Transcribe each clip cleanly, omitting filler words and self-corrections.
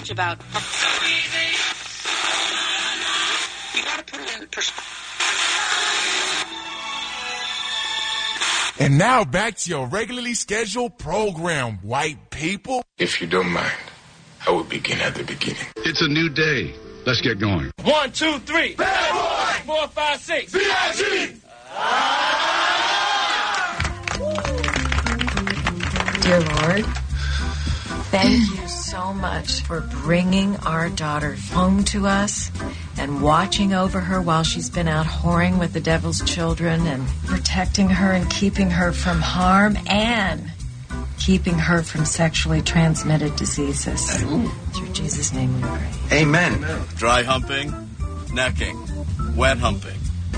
much about. You got to put it in perspective. And now back to your regularly scheduled program, white people. If you don't mind, I will begin at the beginning. It's a new day. Let's get going. 1, 2, 3. Bad boy. 4, 5, 6. B.I.G. Dear Lord, thank you so much for bringing our daughter home to us and watching over her while she's been out whoring with the devil's children and protecting her and keeping her from harm and keeping her from sexually transmitted diseases. Through Jesus' name we pray. Amen. Dry humping, necking, wet humping,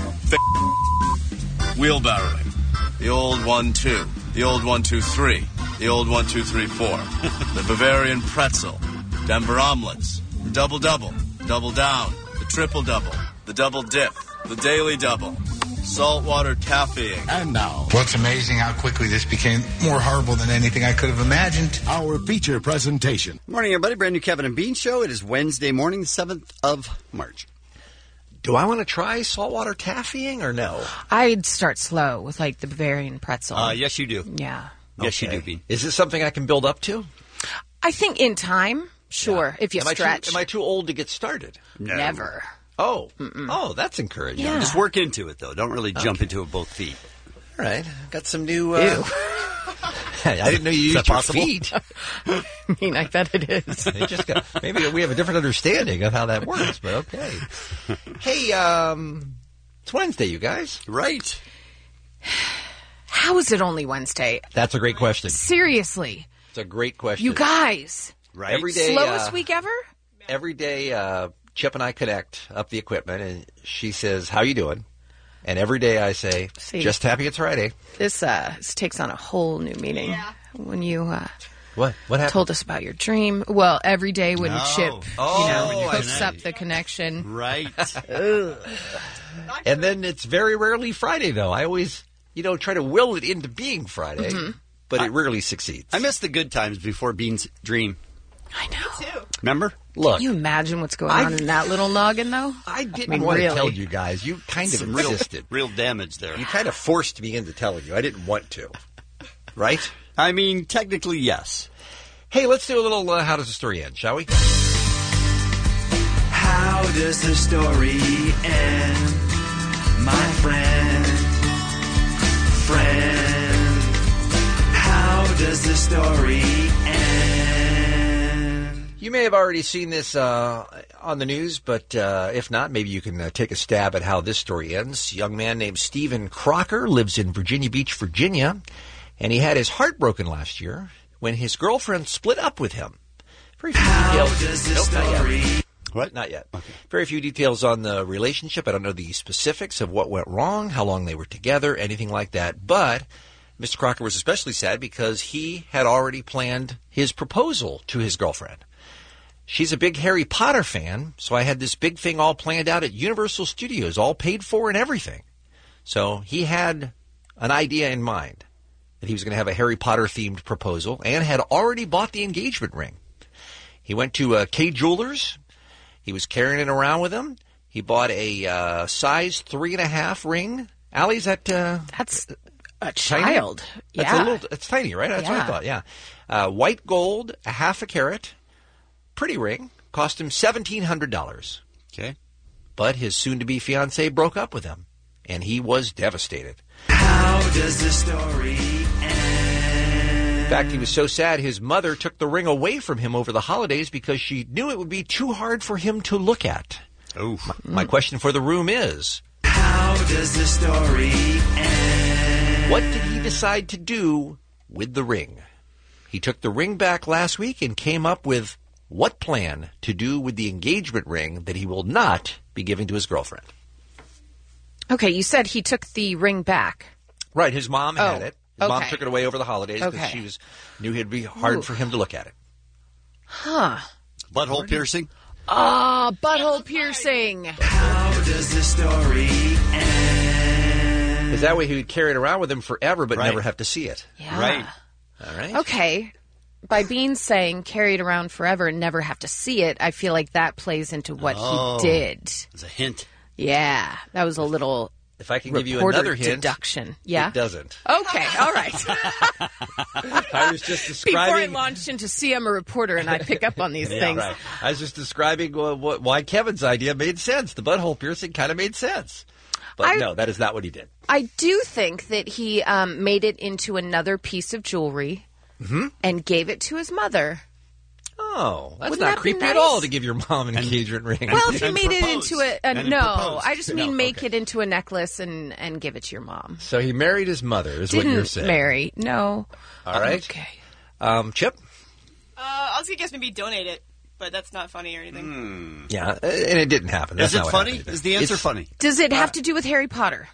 wheelbarrowing, the old 1-2, the old 1-2-3, the old 1-2-3-4, the Bavarian pretzel, Denver omelets, the double-double, double down, the triple-double, the double dip, the daily double, saltwater taffying. And now, well, it's amazing how quickly this became more horrible than anything I could have imagined. our feature presentation. Morning, everybody. Brand new Kevin and Bean Show. It is Wednesday morning, the 7th of March. Do I want to try saltwater taffying or no? I'd start slow with, like, the Bavarian pretzel. Yes, you do. Yeah. Yes, Okay. you do, Bean. Is this something I can build up to? I think in time, sure, if you stretch. Am I too old to get started? No. Never. Oh. Oh, that's encouraging. Yeah. Just work into it, though. Don't really jump into it both feet. All right. Got some new... Ew. I didn't know you Is used that your possible? feet. I mean, I bet it is. Maybe we have a different understanding of how that works, but okay. Hey, it's Wednesday, you guys. Right. How is it only Wednesday? That's a great question. Seriously. It's a great question. You guys. Right. Every day, Slowest week ever? Every day, Chip and I connect up the equipment, and she says, "How you doing?" And every day I say, See. "Just happy it's Friday." This takes on a whole new meaning. When you What happened? told us about your dream. Well, every day when Chip, when you hooks connect. up the connection. Right. And then it's very rarely Friday, though. I always, try to will it into being Friday, but it rarely succeeds. I miss the good times before Bean's dream. I know. Remember? Look, Can you imagine what's going on in that little noggin, though? I didn't mean, want to really. tell you guys. You kind of Some real, insisted. real damage there. You kind of forced me into telling you. I didn't want to. Right? I mean, technically, yes. Hey, let's do a little How Does the Story End, shall we? How does the story end, my friend? How does the story end? You may have already seen this on the news, but if not, maybe you can take a stab at how this story ends. A young man named Stephen Crocker lives in Virginia Beach, Virginia, and he had his heart broken last year when his girlfriend split up with him. Very few details. Does the story What? Not yet. Okay. Very few details on the relationship. I don't know the specifics of what went wrong, how long they were together, anything like that. But Mr. Crocker was especially sad because he had already planned his proposal to his girlfriend. She's a big Harry Potter fan, so I had this big thing all planned out at Universal Studios, all paid for and everything. So he had an idea in mind that he was going to have a Harry Potter-themed proposal and had already bought the engagement ring. He went to Kay Jewelers. He was carrying it around with him. He bought a size 3.5 ring. Allie, is that... That's a child. Tiny? Yeah. It's tiny, right? That's what I thought, yeah. White gold, a half a carat. Pretty ring. Cost him $1,700. Okay. But his soon-to-be fiancée broke up with him, and he was devastated. How does the story end? In fact, he was so sad his mother took the ring away from him over the holidays because she knew it would be too hard for him to look at. Oh. My question for the room is, How does the story end? what did he decide to do with the ring? He took the ring back last week and came up with what plan to do with the engagement ring that he will not be giving to his girlfriend. Okay, you said he took the ring back. Right, his mom had it. His mom okay. took it away over the holidays because Okay. she knew it'd be hard for him to look at it. Huh. Butthole piercing? Ah, butthole piercing. How does the story end? Because that way he would carry it around with him forever but Right. never have to see it. Yeah. Right. All right? Okay. by Bean saying carry it around forever and never have to see it, I feel like that plays into what he did. It's a hint. Yeah, that was a little. If I can give you another hint, deduction. Yeah, it doesn't. Okay, all right. I was just describing. Before I launched into see, I'm a reporter and I pick up on these things. Right. I was just describing why Kevin's idea made sense. The butthole piercing kind of made sense. But no, that is not what he did. I do think that he made it into another piece of jewelry and gave it to his mother. Oh, that's Wouldn't not that be creepy nice? at all to give your mom an engagement ring. Well, if you made it into no, proposed. I just mean make it into a necklace and give it to your mom. So he married his mother, is Didn't what you're saying. marry, no. All right. Okay. Chip? I was going to guess maybe donate it, but that's not funny or anything. Yeah, and it didn't happen. That's Is it not what funny? happened. Is the answer It's- funny? Does it have to do with Harry Potter?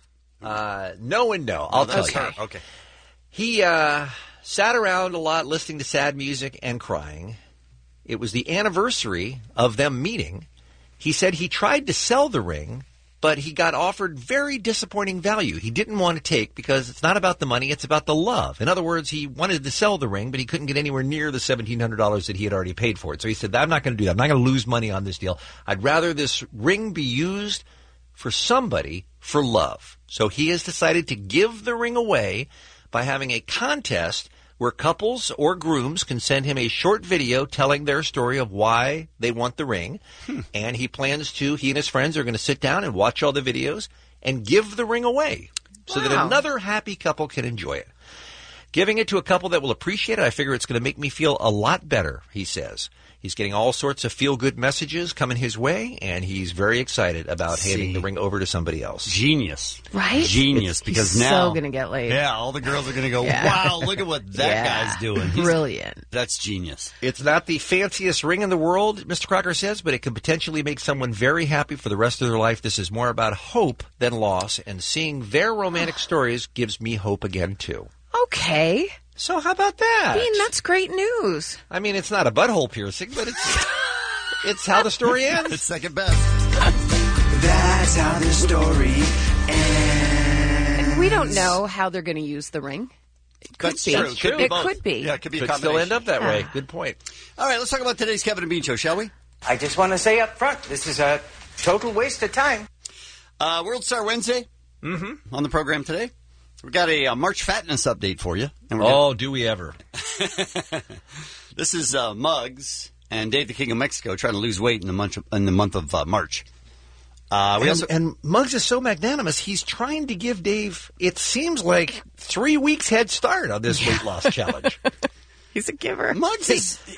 No and no. I'll tell you. Okay. He sat around a lot listening to sad music and crying. It was the anniversary of them meeting. He said he tried to sell the ring, but he got offered very disappointing value. He didn't want to take because it's not about the money, it's about the love. In other words, he wanted to sell the ring, but he couldn't get anywhere near the $1,700 that he had already paid for it. So he said, I'm not going to do that. I'm not going to lose money on this deal. I'd rather this ring be used for somebody for love. So he has decided to give the ring away by having a contest where couples or grooms can send him a short video telling their story of why they want the ring. And he and his friends are going to sit down and watch all the videos and give the ring away so that another happy couple can enjoy it. Giving it to a couple that will appreciate it, I figure it's going to make me feel a lot better, he says. He's getting all sorts of feel-good messages coming his way, and he's very excited about handing the ring over to somebody else. Genius. Right? Genius, because He's now... so going to get laid. Yeah, all the girls are going to go, Yeah. wow, look at what that guy's doing. Brilliant. That's genius. It's not the fanciest ring in the world, Mr. Crocker says, but it could potentially make someone very happy for the rest of their life. This is more about hope than loss, and seeing their romantic stories gives me hope again, too. Okay. So how about that? Bean, that's great news. I mean, it's not a butthole piercing, but it's how the story ends. It's second best. That's how the story ends. And we don't know how they're going to use the ring. It could That's be. true. It could be It both. could be. Yeah, it could be a Could still combination. end up that way. Yeah. Good point. All right, let's talk about today's Kevin and Bean Show, shall we? I just want to say up front, this is a total waste of time. World Star Wednesday on the program today. We got a March Fatness update for you. And Do we ever? This is Muggs and Dave the King of Mexico trying to lose weight in the month of March. And Muggs is so magnanimous, he's trying to give Dave, it seems like, 3 weeks head start on this weight loss challenge. He's a giver. Muggs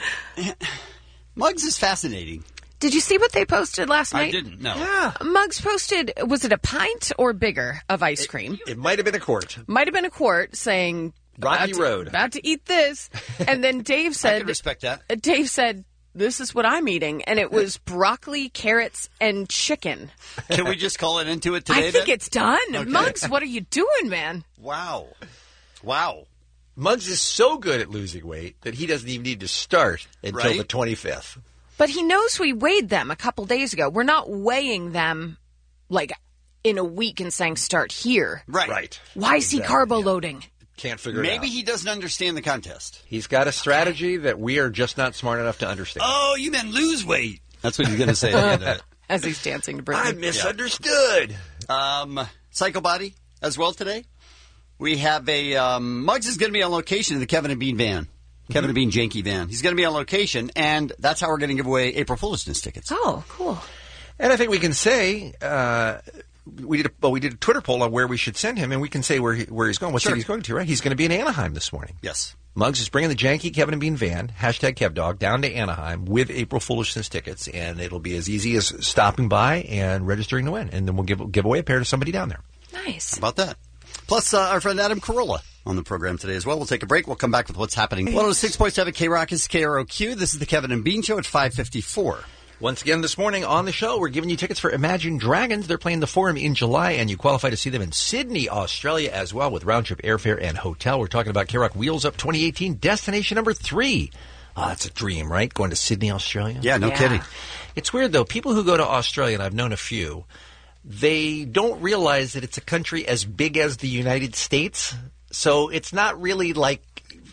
is fascinating. Did you see what they posted last night? I didn't, no. Yeah. Muggs posted, was it a pint or bigger of ice cream? It might have been a quart. Might have been a quart saying, Rocky Road. About to eat this. And then Dave I said, can respect that. Dave said, this is what I'm eating. And it was broccoli, carrots, and chicken. Can we just call it into it today? I think then? it's done. Okay. Muggs, what are you doing, man? Wow. Muggs is so good at losing weight that he doesn't even need to start until Right. the 25th. But he knows we weighed them a couple days ago. We're not weighing them like in a week and saying start here. Right. Why is he carbo loading? Can't figure it out. Maybe he doesn't understand the contest. He's got a strategy that we are just not smart enough to understand. Oh, you meant lose weight. That's what he's going to say at the end of it. As he's dancing to Britney. I misunderstood. Psycho Body as well today. We have a Muggs is going to be on location in the Kevin and Bean van. Kevin and Bean Janky van. He's going to be on location, and that's how we're going to give away April Foolishness tickets. Oh, cool. And I think we can say we did a Twitter poll on where we should send him, and we can say where he's going, what city he's going to, right? He's going to be in Anaheim this morning. Yes. Muggs is bringing the janky Kevin and Bean van, hashtag KevDog, down to Anaheim with April Foolishness tickets, and it'll be as easy as stopping by and registering to win, and then we'll give away a pair to somebody down there. Nice. How about that? Plus, our friend Adam Carolla on the program today as well. We'll take a break. We'll come back with what's happening. 106.7 K-Rock is KROQ. This is the Kevin and Bean Show at 5:54. Once again this morning on the show, we're giving you tickets for Imagine Dragons. They're playing the Forum in July, and you qualify to see them in Sydney, Australia as well with round-trip airfare and hotel. We're talking about K-Rock Wheels Up 2018, destination number 3. It's a dream, right? Going to Sydney, Australia? Yeah, no kidding. It's weird, though. People who go to Australia, and I've known a few, they don't realize that it's a country as big as the United States. So it's not really like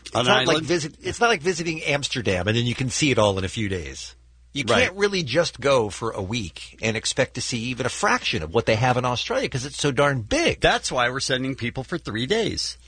It's not like visiting Amsterdam, and then you can see it all in a few days. You can't really just go for a week and expect to see even a fraction of what they have in Australia because it's so darn big. That's why we're sending people for 3 days.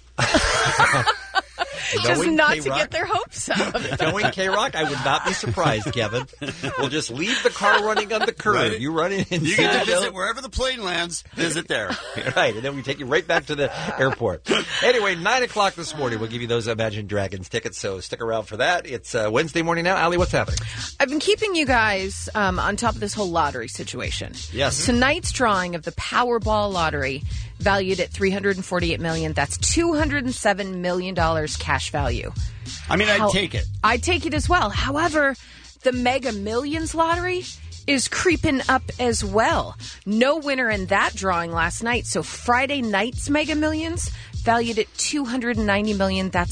Just not to get their hopes up. Knowing K-Rock, I would not be surprised, Kevin. We'll just leave the car running on the curb. Right. You run in and you get to visit wherever the plane lands. Visit there. Right, and then we take you right back to the airport. Anyway, 9 o'clock this morning, we'll give you those Imagine Dragons tickets, so stick around for that. It's Wednesday morning now. Allie, what's happening? I've been keeping you guys on top of this whole lottery situation. Yes. Tonight's drawing of the Powerball lottery, valued at $348 million. That's $207 million cash value. I mean, I'd take it. I'd take it as well. However, the Mega Millions lottery is creeping up as well. No winner in that drawing last night. So Friday night's Mega Millions, valued at $290 million. That's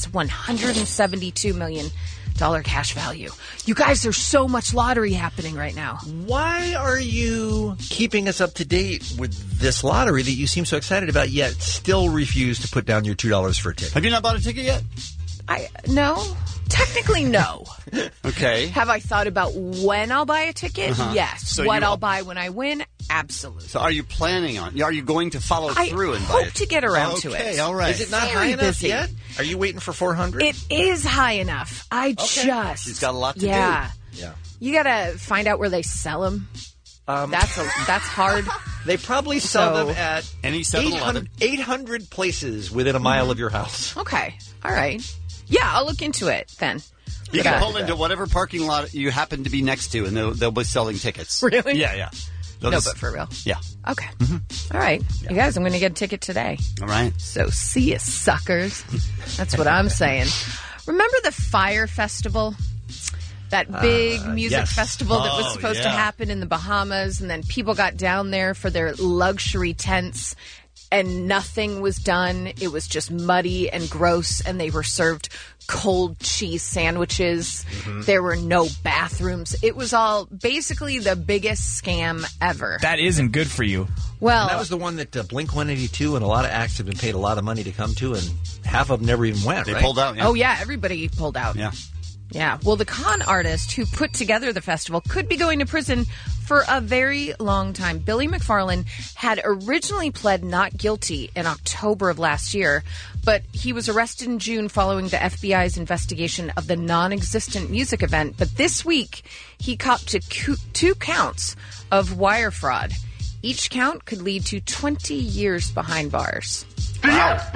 $172 million cash value. You guys, there's so much lottery happening right now. Why are you keeping us up to date with this lottery that you seem so excited about, yet still refuse to put down your $2 for a ticket? Have you not bought a ticket yet? No. Technically, no. Okay. Have I thought about when I'll buy a ticket? Yes. So what I'll buy when I win? Absolutely. So are you planning on? Are you going to follow through and buy I it? hope to get around to it. Okay, all right. Is it not high enough yet? Are you waiting for 400? It is high enough. She's got a lot to do. Yeah. You got to find out where they sell them. That's hard. They probably sell them at any 7-Eleven. 800 places within a mile of your house. Okay. All right. Yeah, I'll look into it then. You can pull into whatever parking lot you happen to be next to, and they'll be selling tickets. Really? Yeah. No, but for real. Yeah. Okay. All right. You guys, I'm going to get a ticket today. All right. So see you, suckers. That's what I'm saying. Remember the Fire Festival? That big music festival that was supposed to happen in the Bahamas, and then people got down there for their luxury tents, and nothing was done. It was just muddy and gross, and they were served cold cheese sandwiches. There were no bathrooms. It was all basically the biggest scam ever. That isn't good for you. Well, and that was the one that Blink-182 and a lot of acts have been paid a lot of money to come to, and half of them never even went. They right? pulled out. Yeah. Oh yeah, everybody pulled out. Yeah. Well, the con artist who put together the festival could be going to prison for a very long time. Billy McFarland had originally pled not guilty in October of last year, but he was arrested in June following the FBI's investigation of the non-existent music event. But this week, he copped to 2 counts of wire fraud. Each count could lead to 20 years behind bars. The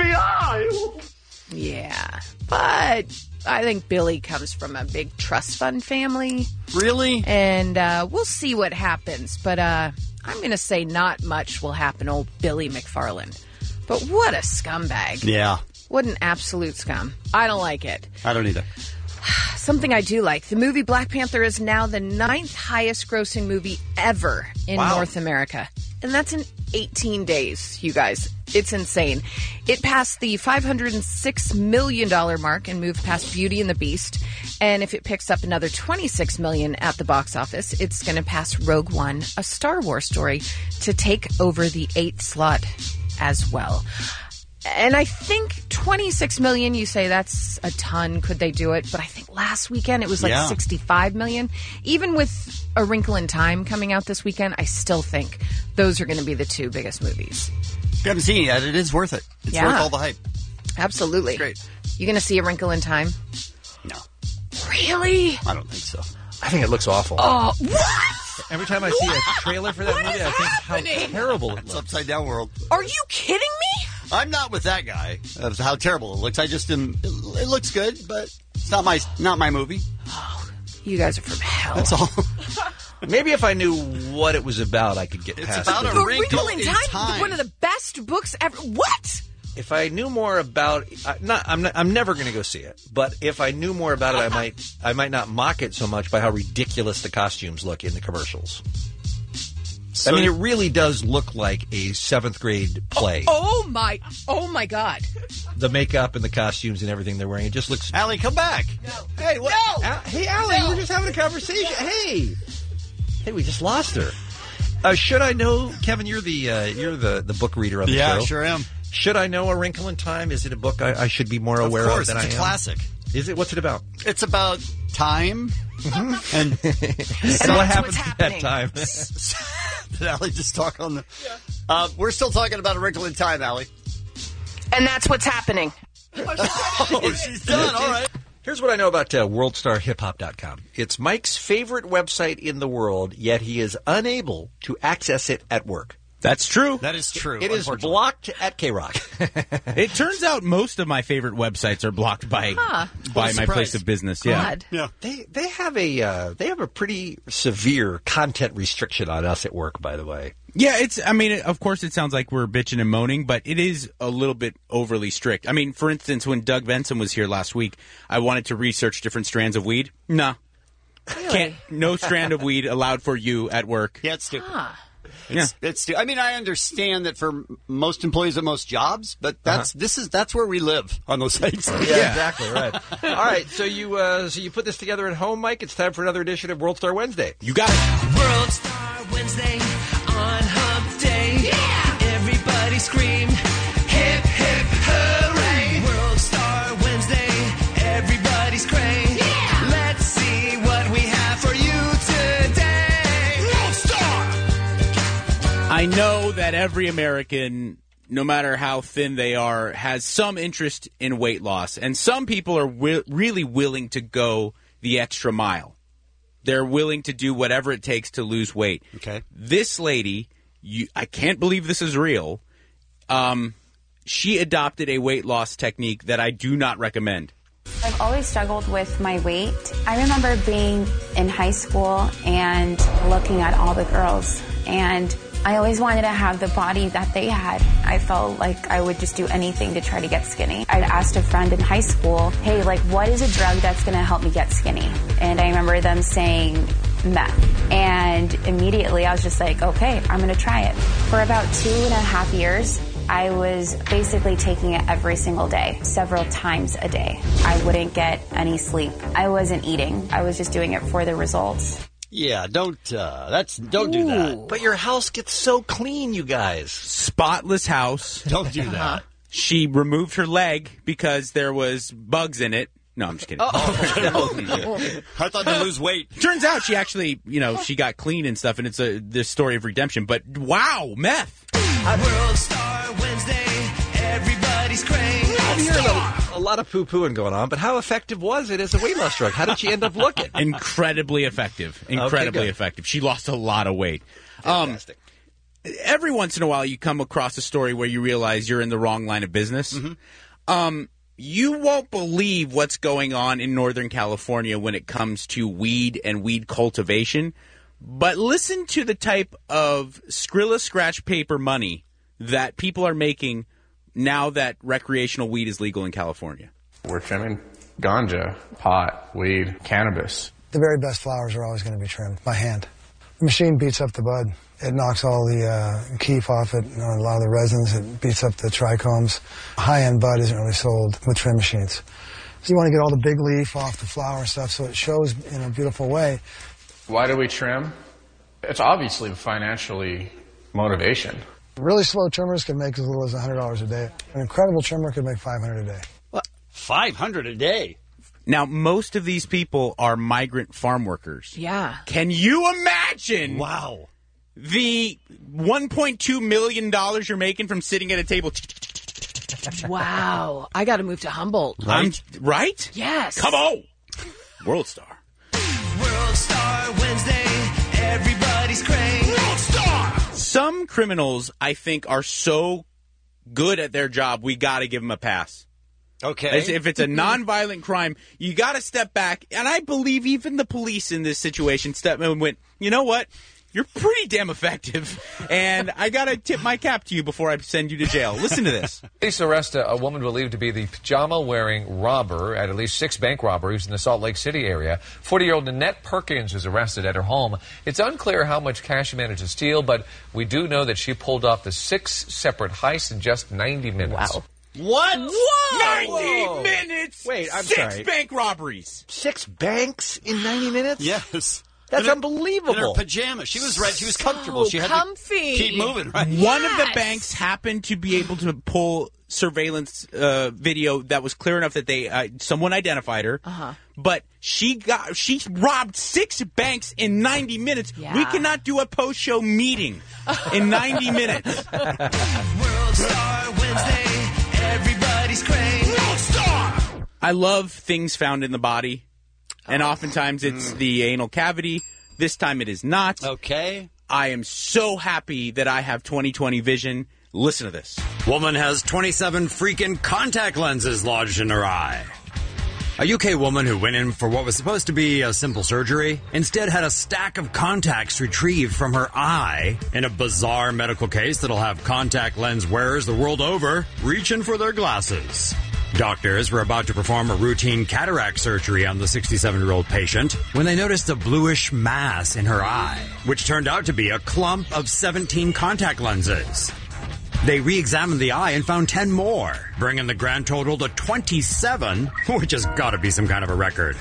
FBI! Yeah, but I think Billy comes from a big trust fund family. Really? And we'll see what happens. But I'm going to say not much will happen, old Billy McFarland. But what a scumbag. Yeah. What an absolute scum. I don't like it. I don't either. Something I do like. The movie Black Panther is now the 9th highest grossing movie ever in North America. And that's in 18 days, you guys. It's insane. It passed the $506 million mark and moved past Beauty and the Beast. And if it picks up another $26 million at the box office, it's going to pass Rogue One, a Star Wars story, to take over the 8th slot as well. And I think $26 million, you say that's a ton. Could they do it? But I think last weekend it was like $65 million. Even with A Wrinkle in Time coming out this weekend, I still think those are going to be the 2 biggest movies. You haven't seen it yet. It is worth it. It's worth all the hype. Absolutely. It's great. You going to see A Wrinkle in Time? No. Really? I don't think so. I think it looks awful. Oh, what? Every time I see a trailer for that movie, I think how terrible it looks. It's upside down world. Are you kidding me? I'm not with that guy of how terrible it looks. I just am. It looks good, but it's not my movie. Oh, you guys are from hell. That's all. Maybe if I knew what it was about, I could get past it. It's about A Wrinkle in Time, one of the best books ever. What? If I knew more about, I'm never going to go see it. But if I knew more about it, I might not mock it so much by how ridiculous the costumes look in the commercials. So, I mean, it really does look like a 7th grade play. Oh my God! The makeup and the costumes and everything they're wearing, it just looks. Allie, come back! No. Hey, what? No. Hey, Allie, we're just having a conversation. Hey, we just lost her. Should I know, Kevin? You're the book reader on the show. Yeah, I sure am. Should I know A Wrinkle in Time? Is it a book I should be more aware of than I am? It's a classic. Is it? What's it about? It's about time. And what happens at that time? Did Allie just talk on the... Yeah. We're still talking about A Wrinkle in Time, Allie. And that's what's happening. Oh, she's done. All right. Here's what I know about WorldstarHipHop.com. It's Mike's favorite website in the world, yet he is unable to access it at work. That's true. That is true. It is blocked at K-Rock. It turns out most of my favorite websites are blocked by my place of business. God. Yeah. They have a pretty severe content restriction on us at work, by the way. Yeah, of course it sounds like we're bitching and moaning, but it is a little bit overly strict. I mean, for instance, when Doug Benson was here last week, I wanted to research different strands of weed. No. Really? No strand of weed allowed for you at work. Yeah, it's stupid. It's I mean, I understand that for most employees at most jobs, but that's where we live on those sites. Yeah, exactly right. All right, so you put this together at home, Mike. It's time for another edition of World Star Wednesday. You got it. World Star Wednesday on Hump Day. Yeah! Everybody scream, hip, hip, hooray! World Star Wednesday, everybody's cray. Yeah! Let's see what we have for you today. World Star! I know that every American, no matter how thin they are, has some interest in weight loss. And some people are really willing to go the extra mile. They're willing to do whatever it takes to lose weight. Okay. This lady, I can't believe this is real. She adopted a weight loss technique that I do not recommend. I've always struggled with my weight. I remember being in high school and looking at all the girls, and I always wanted to have the body that they had. I felt like I would just do anything to try to get skinny. I'd asked a friend in high school, hey, what is a drug that's going to help me get skinny? And I remember them saying meth. And immediately I was just like, okay, I'm going to try it. For about 2.5 years, I was basically taking it every single day, several times a day. I wouldn't get any sleep. I wasn't eating. I was just doing it for the results. Yeah, don't do that. But your house gets so clean, you guys. Spotless house. Don't do that. She removed her leg because there was bugs in it. No, I'm just kidding. I thought to lose weight. Turns out she actually, she got clean and stuff, and it's this story of redemption. But wow, meth. World Star Wednesday, everybody's crazy. I'm hearing a lot of poo-pooing going on, but how effective was it as a weight loss drug? How did she end up looking? Incredibly effective. Incredibly effective. She lost a lot of weight. Fantastic. Every once in a while, you come across a story where you realize you're in the wrong line of business. Mm-hmm. You won't believe what's going on in Northern California when it comes to weed and weed cultivation. But listen to the type of Skrilla scratch paper money that people are making now that recreational weed is legal in California. We're trimming ganja, pot, weed, cannabis. The very best flowers are always going to be trimmed by hand. The machine beats up the bud. It knocks all the keef off it, a lot of the resins. It beats up the trichomes. High-end bud isn't really sold with trim machines. So you want to get all the big leaf off the flower and stuff so it shows in a beautiful way. Why do we trim? It's obviously financially motivation. Really slow trimmers can make as little as $100 a day. An incredible trimmer could make $500 a day. What? $500 a day? Now, most of these people are migrant farm workers. Yeah. Can you imagine? Wow. The $1.2 million you're making from sitting at a table. Wow. I got to move to Humboldt. Right? Yes. Come on. World Star. World Star Wednesday, everybody's crazy. World Star! Some criminals, I think, are so good at their job, we got to give them a pass. Okay. If it's a nonviolent crime, you got to step back. And I believe even the police in this situation stepped in and went, you know what? You're pretty damn effective, and I got to tip my cap to you before I send you to jail. Listen to this. Police arrest a woman believed to be the pajama-wearing robber at least 6 bank robberies in the Salt Lake City area. 40-year-old Nanette Perkins was arrested at her home. It's unclear how much cash she managed to steal, but we do know that she pulled off the 6 separate heists in just 90 minutes. Wow. What? Whoa! 90 minutes? Wait, I'm 6 sorry. 6 bank robberies. 6 banks in 90 minutes? Yes. That's unbelievable. In her pajamas. She was right. She was comfortable. She had comfy. to keep moving, right? One of the banks happened to be able to pull surveillance video that was clear enough that they someone identified her. But she robbed 6 banks in 90 minutes. Yeah. We cannot do a post-show meeting in 90 minutes. World Star Wednesday, everybody's crazy. World Star! I love things found in the body. And oftentimes it's the anal cavity. This time it is not. Okay. I am so happy that I have 20/20 vision. Listen to this. Woman has 27 freaking contact lenses lodged in her eye. A UK woman who went in for what was supposed to be a simple surgery instead had a stack of contacts retrieved from her eye in a bizarre medical case that'll have contact lens wearers the world over reaching for their glasses. Doctors were about to perform a routine cataract surgery on the 67-year-old patient when they noticed a bluish mass in her eye, which turned out to be a clump of 17 contact lenses. They re-examined the eye and found 10 more, bringing the grand total to 27, which has got to be some kind of a record.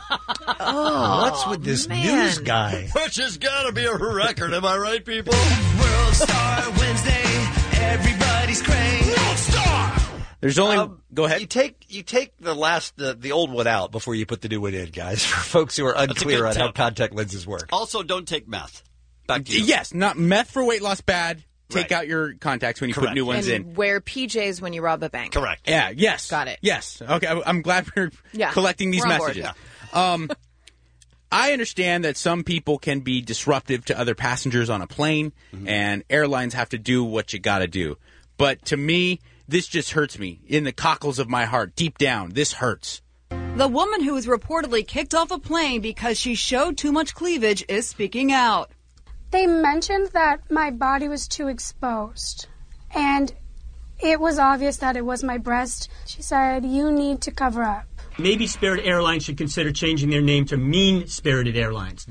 What's with this news guy? Which has got to be a record, am I right, people? World Star Wednesday, everybody's crazy. World Star! There's only... go ahead. You take the old one out before you put the new one in, guys, for folks who are unclear on how contact lenses work. Also, don't take meth. Back to you. Yes, not meth for weight loss bad. Take out your contacts when you put new ones and in. wear PJs when you rob a bank. Correct. Yeah, yes. Got it. Yes. Okay, I'm glad we're collecting these we're on board. messages. I understand that some people can be disruptive to other passengers on a plane, and airlines have to do what you got to do. But to me, this just hurts me in the cockles of my heart. Deep down, this hurts. The woman who was reportedly kicked off a plane because she showed too much cleavage is speaking out. They mentioned that my body was too exposed, and it was obvious that it was my breast. She said, "You need to cover up." Maybe Spirit Airlines should consider changing their name to Mean Spirited Airlines.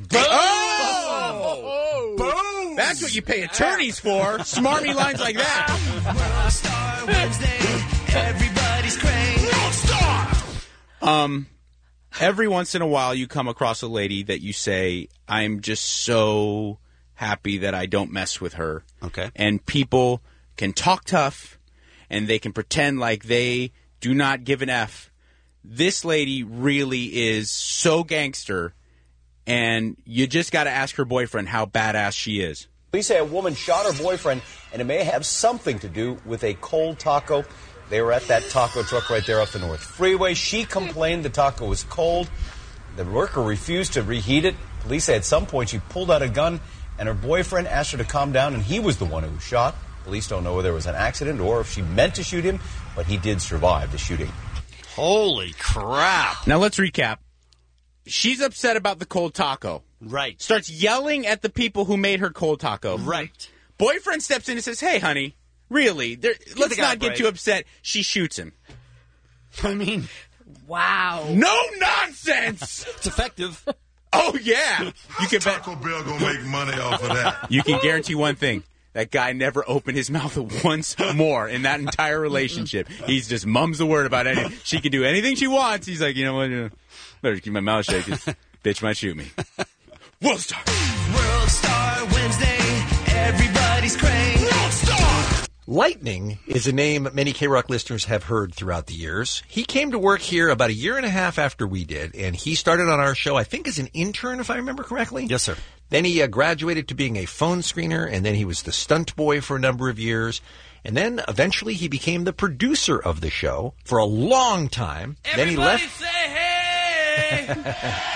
Oh! Boom! That's what you pay attorneys for. Smarmy lines like that. World Star Wednesday, everybody's crazy. World Star! Every once in a while you come across a lady that you say, I'm just so happy that I don't mess with her. Okay. And people can talk tough, and they can pretend like they do not give an F. This lady really is so gangster, and you just got to ask her boyfriend how badass she is. Police say a woman shot her boyfriend, and it may have something to do with a cold taco. They were at that taco truck right there off the North Freeway. She complained the taco was cold. The worker refused to reheat it. Police say at some point she pulled out a gun, and her boyfriend asked her to calm down, and he was the one who was shot. Police don't know whether it was an accident or if she meant to shoot him, but he did survive the shooting. Holy crap. Now let's recap. She's upset about the cold taco. Right. Starts yelling at the people who made her cold taco. Right. Boyfriend steps in and says, hey, honey, really, let's not get too upset. She shoots him. I mean... Wow. No nonsense! It's effective. Oh, yeah. You can bet. Taco Bell gonna make money off of that. You can guarantee one thing. That guy never opened his mouth once more in that entire relationship. He's just mums the word about anything. She can do anything she wants. He's like, you know what? Better keep my mouth shut because bitch might shoot me. World Star. World Star Wednesday, everybody's crazy. World Star! Lightning is a name many K-Rock listeners have heard throughout the years. He came to work here about a year and a half after we did, and he started on our show, I think, as an intern, if I remember correctly. Yes, sir. Then he graduated to being a phone screener, and then he was the stunt boy for a number of years. And then eventually he became the producer of the show for a long time. Then he left. Say hey!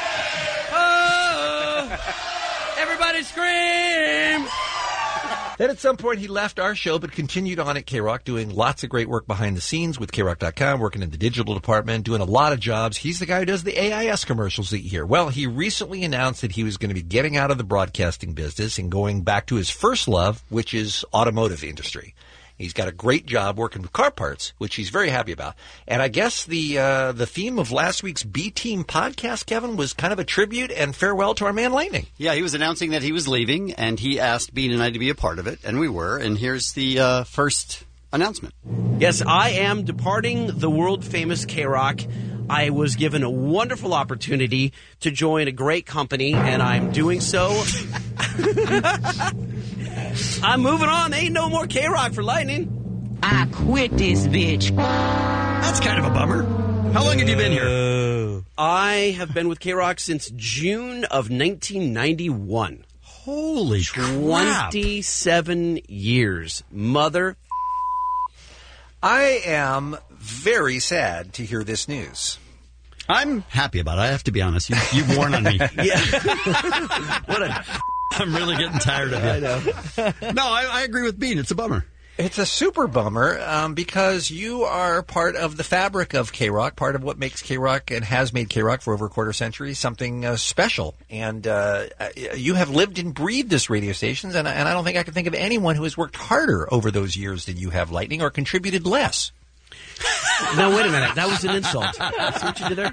Oh! Everybody scream! Then at some point he left our show but continued on at K-Rock doing lots of great work behind the scenes with KRock.com, working in the digital department, doing a lot of jobs. He's the guy who does the AIS commercials that you hear. Well, he recently announced that he was going to be getting out of the broadcasting business and going back to his first love, which is automotive industry. He's got a great job working with car parts, which he's very happy about. And I guess the theme of last week's B-Team podcast, Kevin, was kind of a tribute and farewell to our man Lightning. Yeah, he was announcing that he was leaving, and he asked Bean and I to be a part of it, and we were. And here's the first announcement. Yes, I am departing the world-famous K-Rock. I was given a wonderful opportunity to join a great company, and I'm doing so. I'm moving on. Ain't no more K-Rock for Lightning. I quit this bitch. That's kind of a bummer. How long have you been here? I have been with K-Rock since June of 1991. Holy crap. 27 years. Mother. I am very sad to hear this news. I'm happy about it. I have to be honest. You've worn on me. I'm really getting tired of it. I know. No, I agree with Bean. It's a bummer. It's a super bummer because you are part of the fabric of K-Rock, part of what makes K-Rock and has made K-Rock for over a quarter century something special. And you have lived and breathed this radio station, and I don't think I can think of anyone who has worked harder over those years than you have, Lightning, or contributed less. Now, wait a minute. That was an insult. See what you did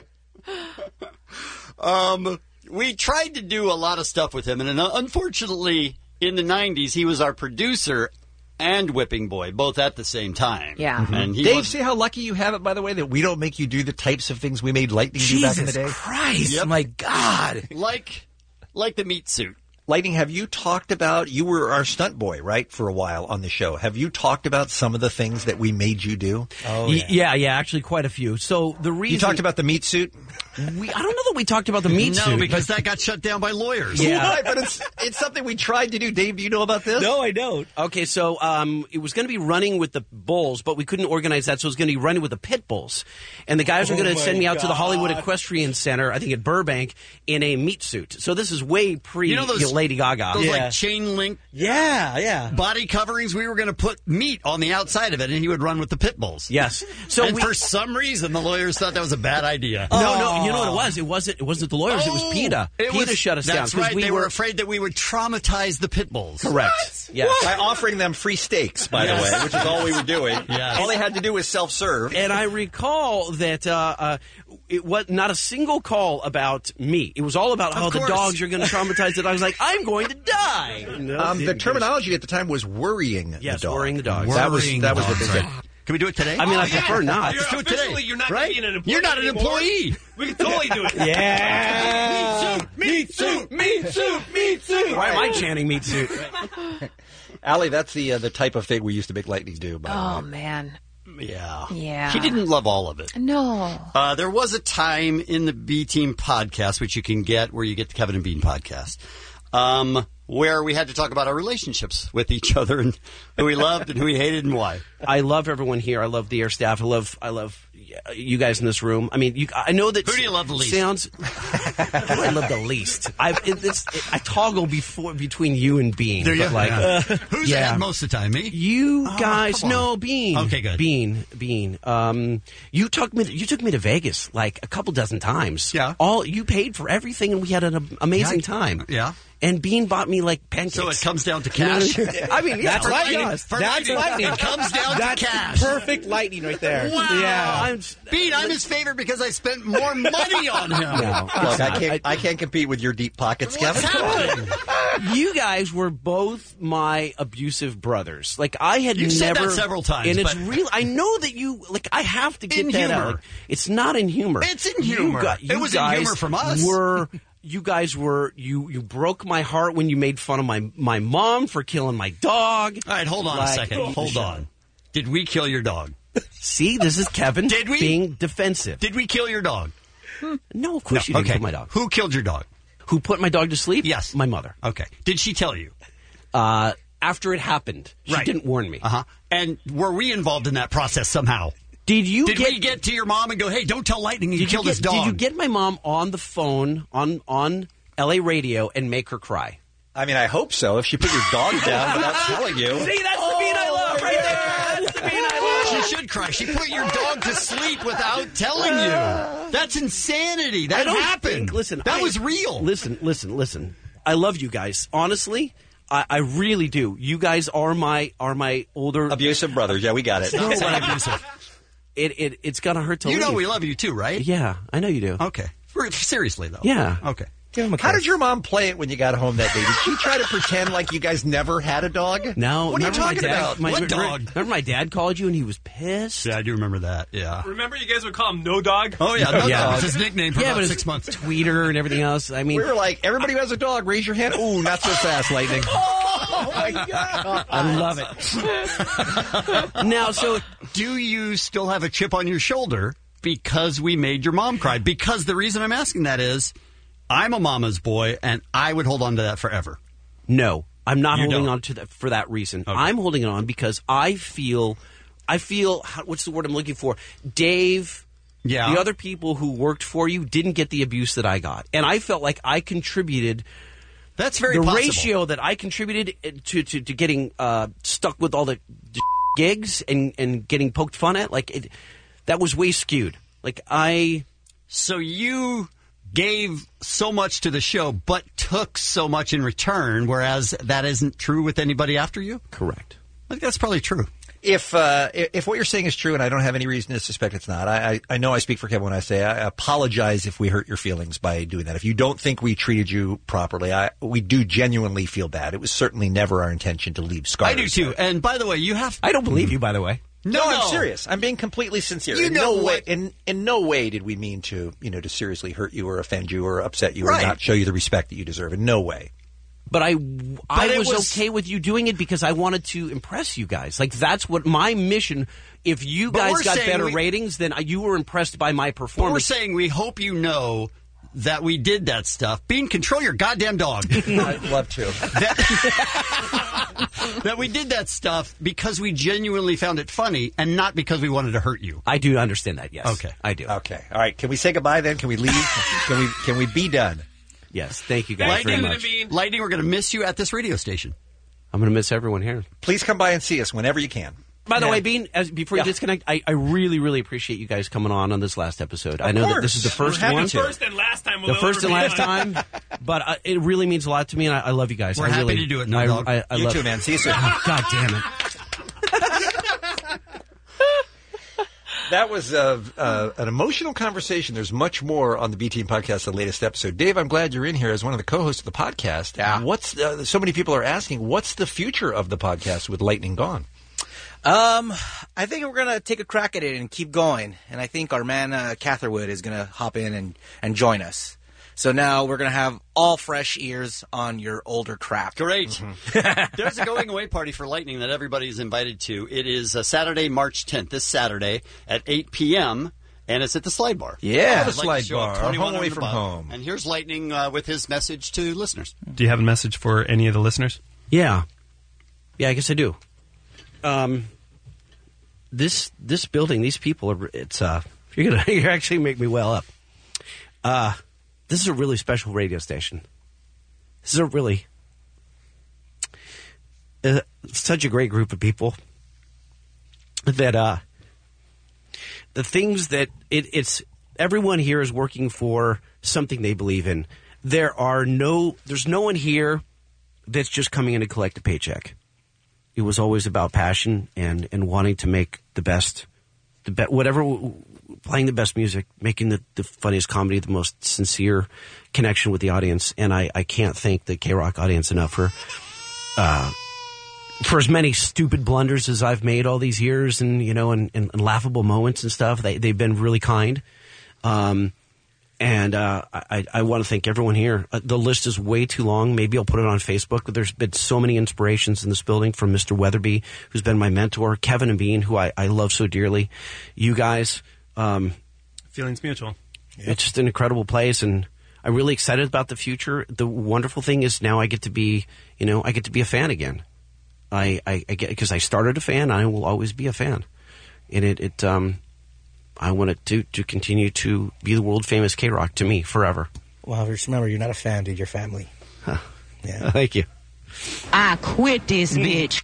there? We tried to do a lot of stuff with him, and unfortunately, in the 90s, he was our producer and whipping boy, both at the same time. Yeah. And Dave, see how lucky you have it, by the way, that we don't make you do the types of things we made Lightning do back in the day? Jesus Christ, my God. Like the meat suit. Lightning, have you talked about, you were our stunt boy, right, for a while on the show. Have you talked about some of the things that we made you do? Oh, yeah, actually quite a few. So the reason... You talked about the meat suit? I don't know that we talked about the meat suit. No, because that got shut down by lawyers. Yeah. Right, but it's something we tried to do. Dave, do you know about this? No, I don't. Okay, so it was going to be running with the bulls, but we couldn't organize that, so it was going to be running with the pit bulls. And the guys were going to send me out to the Hollywood Equestrian Center, I think at Burbank, in a meat suit. So this is way pre Lady Gaga. Those like chain link body coverings, we were going to put meat on the outside of it, and he would run with the pit bulls. Yes. So for some reason, the lawyers thought that was a bad idea. No, you know what it was? It wasn't the lawyers. It was PETA. PETA shut us down. That's right. They were afraid that we would traumatize the pit bulls. Correct. Yes. By offering them free steaks, by the way, which is all we were doing. Yes. All they had to do was self-serve. And I recall that it was not a single call about me. It was all about how the dogs are going to traumatize it. I was like, I'm going to die. The terminology at the time was worrying the dog. Worrying the dogs. That was what they said. Can we do it today? I mean, I prefer not. Let's do it today. You're not right? being an employee You're not an anymore. employee. We can totally do it. Yeah. Meat suit, meat suit, meat suit. Why am I chanting meat suit? Allie, that's the type of thing we used to make Lightning do. By the way. Man. Yeah. Yeah. She didn't love all of it. No. There was a time in the B-Team podcast, which you can get where you get the Kevin and Bean podcast, where we had to talk about our relationships with each other and who we loved and who we hated and why. I love everyone here. I love the air staff. I love you guys in this room. I mean, I know that. Who do you love the least? Who do I love the least? I toggle between you and Bean. There you but Who's ahead most of the time? Me? You guys, no, Bean. Okay, good. Bean. You took me to Vegas like a couple dozen times. Yeah. You paid for everything, and we had an amazing time. Yeah. And Bean bought me like pancakes. So it comes down to cash. I mean, yeah, That's lightning. That's lightning. It comes down That's to cash. Perfect lightning right there. Wow. Yeah. Bean, I'm his favorite because I spent more money on him. No. Look, I can't compete with your deep pockets, Kevin. What's happening? You guys were both my abusive brothers. Like I had You've never said that several times, and it's but- real. I know that you like. I have to get In that humor. out. Like, it's not in humor. It's in humor. It was in humor from us. You guys were you broke my heart when you made fun of my mom for killing my dog. All right, hold on a second. Hold on. Did we kill your dog? See, this is Kevin Did we? being defensive. Did we kill your dog? No, of course you didn't kill my dog. Who killed your dog? Who put my dog to sleep? Yes. My mother. Okay. Did she tell you? After it happened. She Right. didn't warn me. Uh-huh. And were we involved in that process somehow? Did we get to your mom and go, hey, don't tell Lightning you killed his dog? Did you get my mom on the phone on LA radio and make her cry? I mean, I hope so. If she put your dog down without telling you. See, that's the Bean I love right there. That's the Bean I love. She should cry. She put your dog to sleep without telling you. That's insanity. That happened. That was real. Listen. I love you guys. Honestly, I really do. You guys are my older abusive brothers. Yeah, we got it. No, but abusive. It's gonna hurt to leave. You know we love you too, right? Yeah, I know you do. Okay. Seriously though. Yeah. Okay. Give him a How kiss. did your mom play it when you got home that day? Did she try to pretend like you guys never had a dog? No. What are you remember my talking dad- about? my- What remember- dog? Remember my dad called you and he was pissed? Yeah, I do remember that. Yeah. Remember, you guys would call him No Dog? Oh, yeah, No Yeah. Dog. It was his nickname for about but 6 months. Tweeter and everything else. I mean, We were like, everybody who has a dog, raise your hand. Ooh, not so fast, Lightning. Oh, my God. I love it. Now, so do you still have a chip on your shoulder because we made your mom cry? Because the reason I'm asking that is I'm a mama's boy, and I would hold on to that forever. No, I'm not You holding don't. on to that for that reason. I'm holding it on because I feel, what's the word I'm looking for? Dave, the other people who worked for you didn't get the abuse that I got. And I felt like I contributed. That's very the possible. ratio that I contributed to getting stuck with all the gigs and getting poked fun at, that was way skewed. So you gave so much to the show, but took so much in return, whereas that isn't true with anybody after you? Correct. I think that's probably true. If what you're saying is true, and I don't have any reason to suspect it's not, I know I speak for Kevin when I say I apologize if we hurt your feelings by doing that. If you don't think we treated you properly, we do genuinely feel bad. It was certainly never our intention to leave scars. I do too. And by the way, you have. I don't believe you, by the way. No, I'm serious. I'm being completely sincere. You know what? In no way did we mean to to seriously hurt you or offend you or upset you Right. or not show you the respect that you deserve. In no way. But I it was was- okay with you doing it because I wanted to impress you guys. That's what my mission. If you But guys we're got saying better we- ratings, then you were impressed by my But we're performance. saying we hope you know that we did that stuff. Bean, control your goddamn dog. I'd love to. That we did that stuff because we genuinely found it funny and not because we wanted to hurt you. I do understand that, yes. Okay. I do. Okay. All right. Can we say goodbye then? Can we leave? Can we be done? Yes. Thank you guys very much. Lightning, we're going to miss you at this radio station. I'm going to miss everyone here. Please come by and see us whenever you can. By the way, Bean, before you disconnect, I really, really appreciate you guys coming on this last episode. I know that this is the first one. First and last time. The first and last time. But it really means a lot to me, and I love you guys. We're I happy really, to do it, I, Dog. I You love too, man. See you soon. God damn it. That was an emotional conversation. There's much more on the B Team podcast, the latest episode. Dave, I'm glad you're in here as one of the co-hosts of the podcast. Yeah. So many people are asking, what's the future of the podcast with Lightning gone? I think we're gonna take a crack at it and keep going. And I think our man Catherwood is gonna hop in and join us. So now we're gonna have all fresh ears on your older crap. Great. There's a going away party for Lightning that everybody's invited to. It is Saturday, March 10th, this Saturday at 8 p.m., and it's at the Slide Bar. Yeah, the Slide Bar, 21 home away and from above. home. And here's Lightning with his message to listeners. Do you have a message for any of the listeners? Yeah. Yeah, I guess I do. This building, these people, you're actually make me well up. This is a really special radio station. This is a really such a great group of people that the things that it's everyone here is working for something they believe in. There's no one here that's just coming in to collect a paycheck. It was always about passion and wanting to make the best, playing the best music, making the funniest comedy, the most sincere connection with the audience. And I can't thank the K-Rock audience enough for as many stupid blunders as I've made all these years and laughable moments and stuff. They've been really kind. And I want to thank everyone here. The list is way too long. Maybe I'll put it on Facebook. But there's been so many inspirations in this building from Mr. Weatherby, who's been my mentor, Kevin and Bean, who I love so dearly. You guys. Feelings mutual. It's just an incredible place, and I'm really excited about the future. The wonderful thing is now I get to be a fan again. I get because I started a fan. I will always be a fan, and I want it to continue to be the world famous K-Rock to me forever. Well, just remember, you're not a fan, dude. You're family. Huh. Yeah. Thank you. I quit this bitch.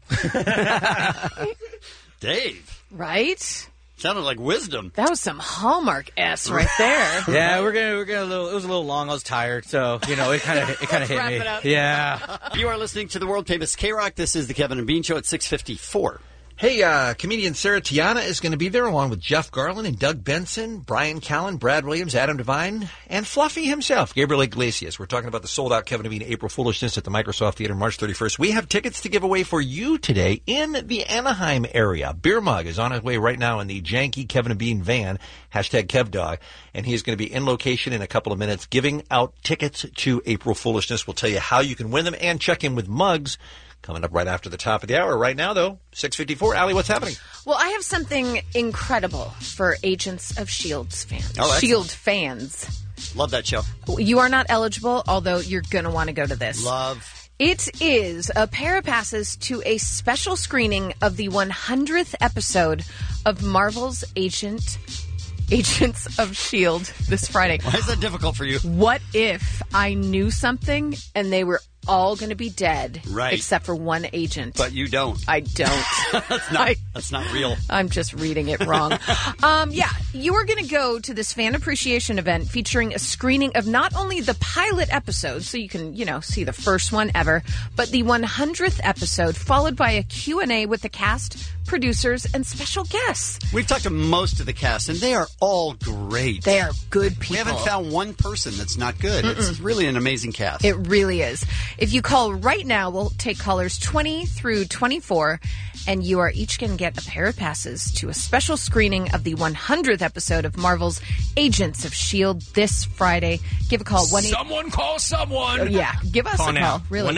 Dave. Right? Sounded like wisdom. That was some Hallmark S right there. Yeah, we're gonna it was a little long. I was tired, so it kind of hit Wrap me. it up. Yeah. You are listening to the world famous K-Rock. This is the Kevin and Bean Show at 6:54. Hey, comedian Sarah Tiana is going to be there along with Jeff Garland and Doug Benson, Brian Callen, Brad Williams, Adam Devine, and Fluffy himself, Gabriel Iglesias. We're talking about the sold-out Kevin and Bean April Foolishness at the Microsoft Theater March 31st. We have tickets to give away for you today in the Anaheim area. Beer Mug is on his way right now in the janky Kevin and Bean van, hashtag KevDog, and he is going to be in location in a couple of minutes giving out tickets to April Foolishness. We'll tell you how you can win them and check in with Mugs coming up right after the top of the hour. Right now, though, 6:54. Allie, what's happening? Well, I have something incredible for Agents of S.H.I.E.L.D. fans. Oh, excellent. S.H.I.E.L.D. fans. Love that show. You are not eligible, although you're going to want to go to this. Love. It is a pair of passes to a special screening of the 100th episode of Marvel's Agents of S.H.I.E.L.D. this Friday. Why is that difficult for you? What if I knew something and they were all going to be dead, right, except for one agent? But you don't. I don't. That's not real. I'm just reading it wrong. You are going to go to this fan appreciation event featuring a screening of not only the pilot episode, so you can, see the first one ever, but the 100th episode, followed by a Q&A with the cast, producers, and special guests. We've talked to most of the cast, and they are all great. They are good people. We haven't found one person that's not good. It's really an amazing cast. It really is. If you call right now, we'll take callers 20 through 24, and you are each going to get a pair of passes to a special screening of the 100th episode of Marvel's Agents of S.H.I.E.L.D. this Friday. Give a call. Someone call someone. Oh, yeah, give us a call. Really.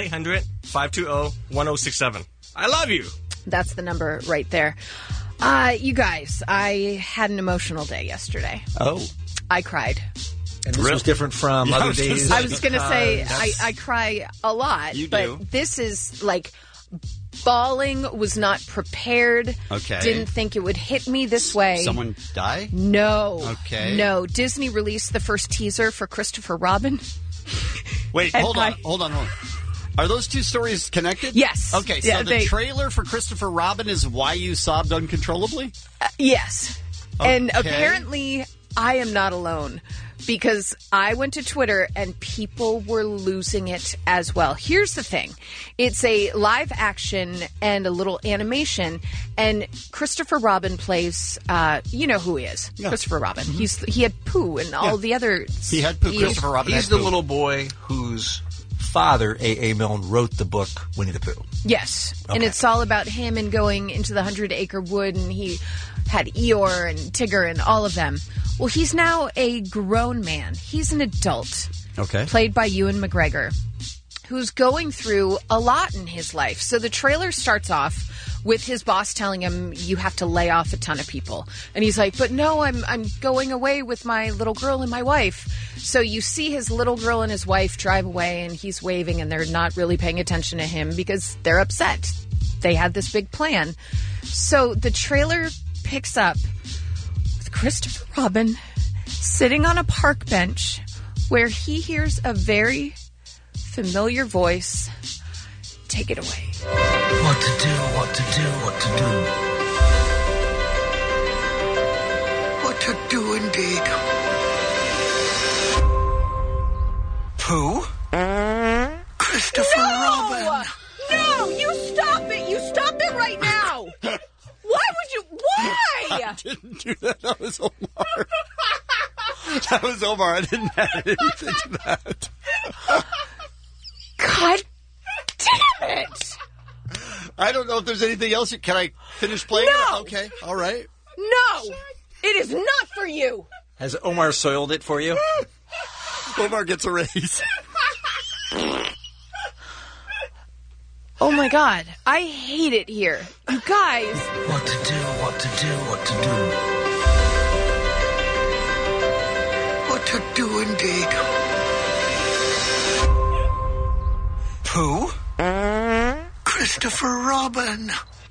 1-800-520-1067. I love you. That's the number right there. You guys, I had an emotional day yesterday. Oh. I cried. And this was different from other days? I was going to say, I cry a lot. You but do. This is like bawling, was not prepared. Okay. Didn't think it would hit me this way. Someone die? No. Okay. No. Disney released the first teaser for Christopher Robin. Wait, hold on. Are those two stories connected? Yes. Okay, so the trailer for Christopher Robin is why you sobbed uncontrollably? Yes. Okay. And apparently I am not alone, because I went to Twitter and people were losing it as well. Here's the thing. It's a live action and a little animation, and Christopher Robin plays, you know who he is. Yeah. Christopher Robin. Mm-hmm. He had Pooh and all the other... He had Pooh. Christopher Robin He's had the Pooh. little boy whose father, A.A. Milne, wrote the book Winnie the Pooh. Yes. Okay. And it's all about him and going into the 100-acre wood, and he had Eeyore and Tigger and all of them. Well, he's now a grown man. He's an adult. Okay. Played by Ewan McGregor, who's going through a lot in his life. So the trailer starts off with his boss telling him, you have to lay off a ton of people. And he's like, but no, I'm going away with my little girl and my wife. So you see his little girl and his wife drive away, and he's waving, and they're not really paying attention to him because they're upset. They had this big plan. So the trailer picks up with Christopher Robin sitting on a park bench where he hears a very familiar voice. Take it away. What to do, what to do, what to do. What to do indeed. Pooh? Christopher Robin. No! You stop it! You stop it right now! Why would you? Why? I didn't do that. That was Omar. That was Omar. I didn't add anything to that. God damn it! I don't know if there's anything else. Can I finish playing No. it? Okay. All right. No! It is not for you! Has Omar soiled it for you? Omar gets a raise. Oh my God. I hate it here. You guys. What to do, what to do, what to do. What to do indeed. Pooh? Christopher Robin.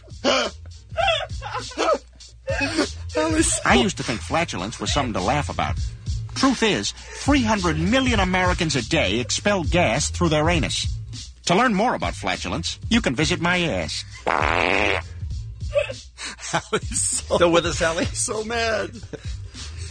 I used to think flatulence was something to laugh about. Truth is, 300 million Americans a day expel gas through their anus. To learn more about flatulence, you can visit my ass. Allie's Still with us, Allie? So mad.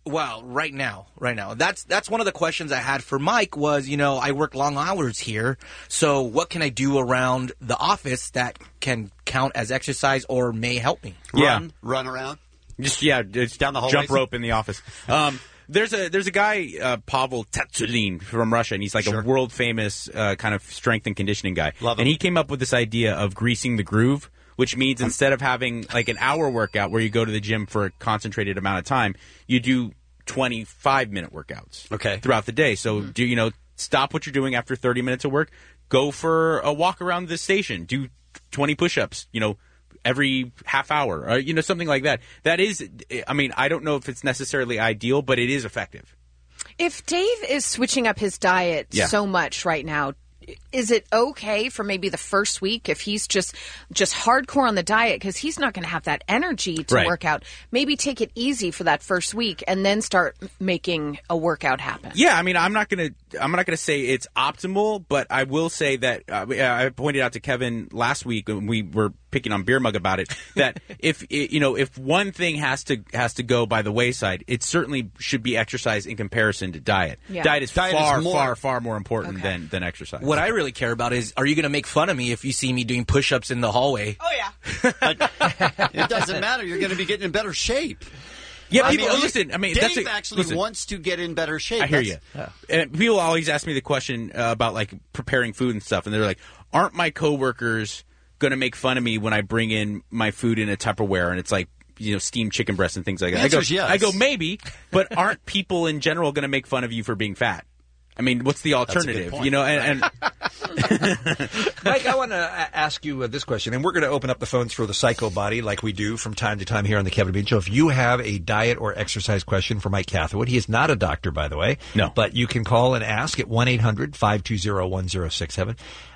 Well, right now. That's one of the questions I had for Mike was, I work long hours here, so what can I do around the office that can count as exercise or may help me? Run around. It's down the hallway. Jump rope in the office. There's a guy, Pavel Tsatsouline from Russia, and he's like a world famous kind of strength and conditioning guy. Love him. And he came up with this idea of greasing the groove, which means instead of having like an hour workout where you go to the gym for a concentrated amount of time, you do 25-minute workouts throughout the day. So stop what you're doing after 30 minutes of work, go for a walk around the station, do 20 push-ups, every half hour, or, something like that. That is, I don't know if it's necessarily ideal, but it is effective. If Dave is switching up his diet so much right now, is it okay for maybe the first week if he's just hardcore on the diet because he's not going to have that energy to work out? Maybe take it easy for that first week and then start making a workout happen. Yeah, I'm not gonna say it's optimal, but I will say that I pointed out to Kevin last week when we were picking on Beer Mug about it that if one thing has to go by the wayside, it certainly should be exercise in comparison to diet. Yeah. Diet is far more important than exercise. What I really care about is, are you going to make fun of me if you see me doing push-ups in the hallway? Oh, yeah. It doesn't matter. You're going to be getting in better shape. Yeah, Dave Dave actually wants to get in better shape. I hear you. And people always ask me the question about like preparing food and stuff, and they're like, aren't my coworkers going to make fun of me when I bring in my food in a Tupperware and it's like, steamed chicken breast and things like that? I go, maybe, but aren't people in general going to make fun of you for being fat? What's the alternative? And Mike, I want to ask you this question, and we're going to open up the phones for the Psycho Body like we do from time to time here on the Kevin and Bean Show. If you have a diet or exercise question for Mike Catherwood, he is not a doctor, by the way. No. But you can call and ask at 1-800-520-1067.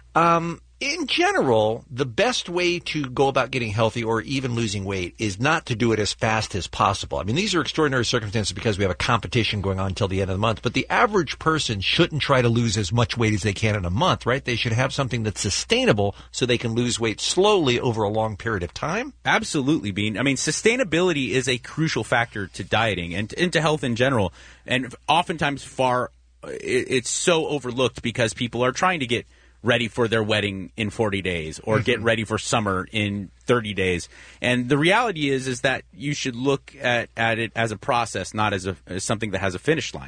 In general, the best way to go about getting healthy or even losing weight is not to do it as fast as possible. These are extraordinary circumstances because we have a competition going on until the end of the month. But the average person shouldn't try to lose as much weight as they can in a month, right? They should have something that's sustainable so they can lose weight slowly over a long period of time. Absolutely, Bean. Sustainability is a crucial factor to dieting and to health in general. And oftentimes it's so overlooked because people are trying to get ready for their wedding in 40 days or get ready for summer in 30 days. And the reality is that you should look at it as a process, not as something that has a finish line.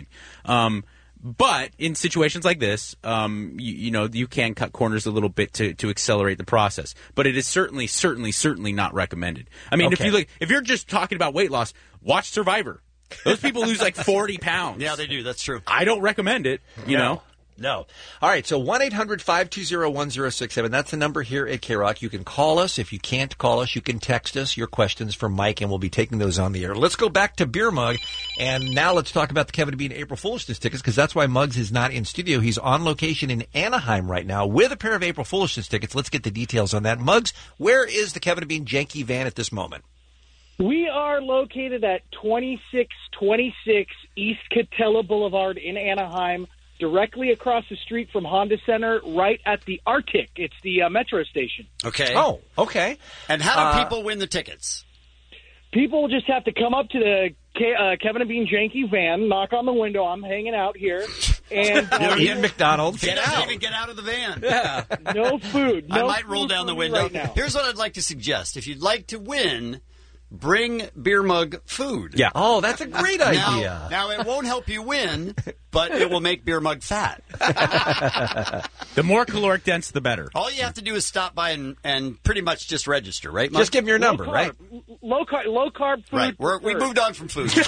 But in situations like this, you can cut corners a little bit to accelerate the process. But it is certainly not recommended. If you're just talking about weight loss, watch Survivor. Those people lose like 40 pounds. Yeah, they do. That's true. I don't recommend it, know. No. All right, so 1-800-520-1067. That's the number here at K-Rock. You can call us. If you can't call us, you can text us your questions for Mike, and we'll be taking those on the air. Let's go back to Beer Mug, and now let's talk about the Kevin and Bean April Foolishness tickets, because that's why Muggs is not in studio. He's on location in Anaheim right now with a pair of April Foolishness tickets. Let's get the details on that. Muggs, where is the Kevin and Bean Janky van at this moment? We are located at 2626 East Catella Boulevard in Anaheim, directly across the street from Honda Center, right at the Arctic. It's the metro station. Okay. Oh, okay. And how do people win the tickets? People just have to come up to the Kevin and Bean Janky van, knock on the window. I'm hanging out here. And eating McDonald's. Get out of the van. Yeah. No food. I might roll down the window. Right now. Here's what I'd like to suggest. If you'd like to win, bring Beer Mug food. Yeah. Oh, that's a great idea. Now, it won't help you win, but it will make Beer Mug fat. The more caloric dense, the better. All you have to do is stop by and pretty much just register, right, Mug? Just give them your number, right? Low carb food. Right. We moved on from food.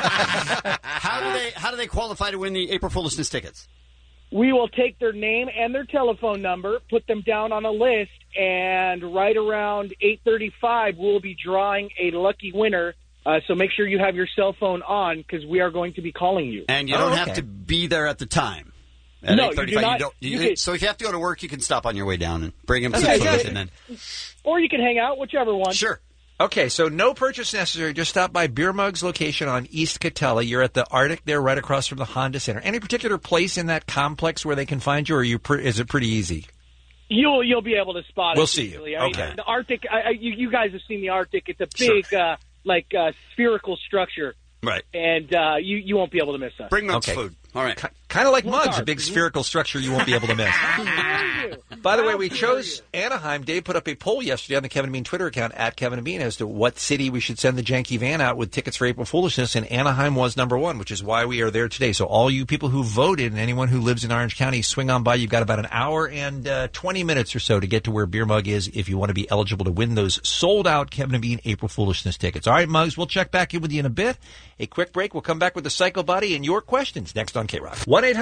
How do they qualify to win the April Foolishness tickets? We will take their name and their telephone number, put them down on a list, and right around 8:35, we'll be drawing a lucky winner. So make sure you have your cell phone on because we are going to be calling you. And you don't have to be there at the time. At no, 8:35, you do not. So if you have to go to work, you can stop on your way down and bring him some food. And then, or you can hang out, whichever one. Sure. Okay, so no purchase necessary. Just stop by Beer Mug's location on East Catella. You're at the Arctic there, right across from the Honda Center. Any particular place in that complex where they can find you, or is it pretty easy? You'll be able to spot it. We'll see you. Okay. The Arctic, you guys have seen the Arctic. It's a big, spherical structure. Right. And you won't be able to miss us. Bring Muggs food. All right. Kind of like Well, Muggs, a carbs. big spherical structure you won't be able to miss. By the way, we chose Anaheim. Dave put up a poll yesterday on the Kevin and Bean Twitter account, at Kevin and Bean, as to what city we should send the janky van out with tickets for April Foolishness, and Anaheim was number one, which is why we are there today. So all you people who voted and anyone who lives in Orange County, swing on by. You've got about an hour and 20 minutes or so to get to where Beer Mug is if you want to be eligible to win those sold-out Kevin and Bean April Foolishness tickets. All right, Muggs, we'll check back in with you in a bit. A quick break. We'll come back with the Psycho Body and your questions next on K-Rock.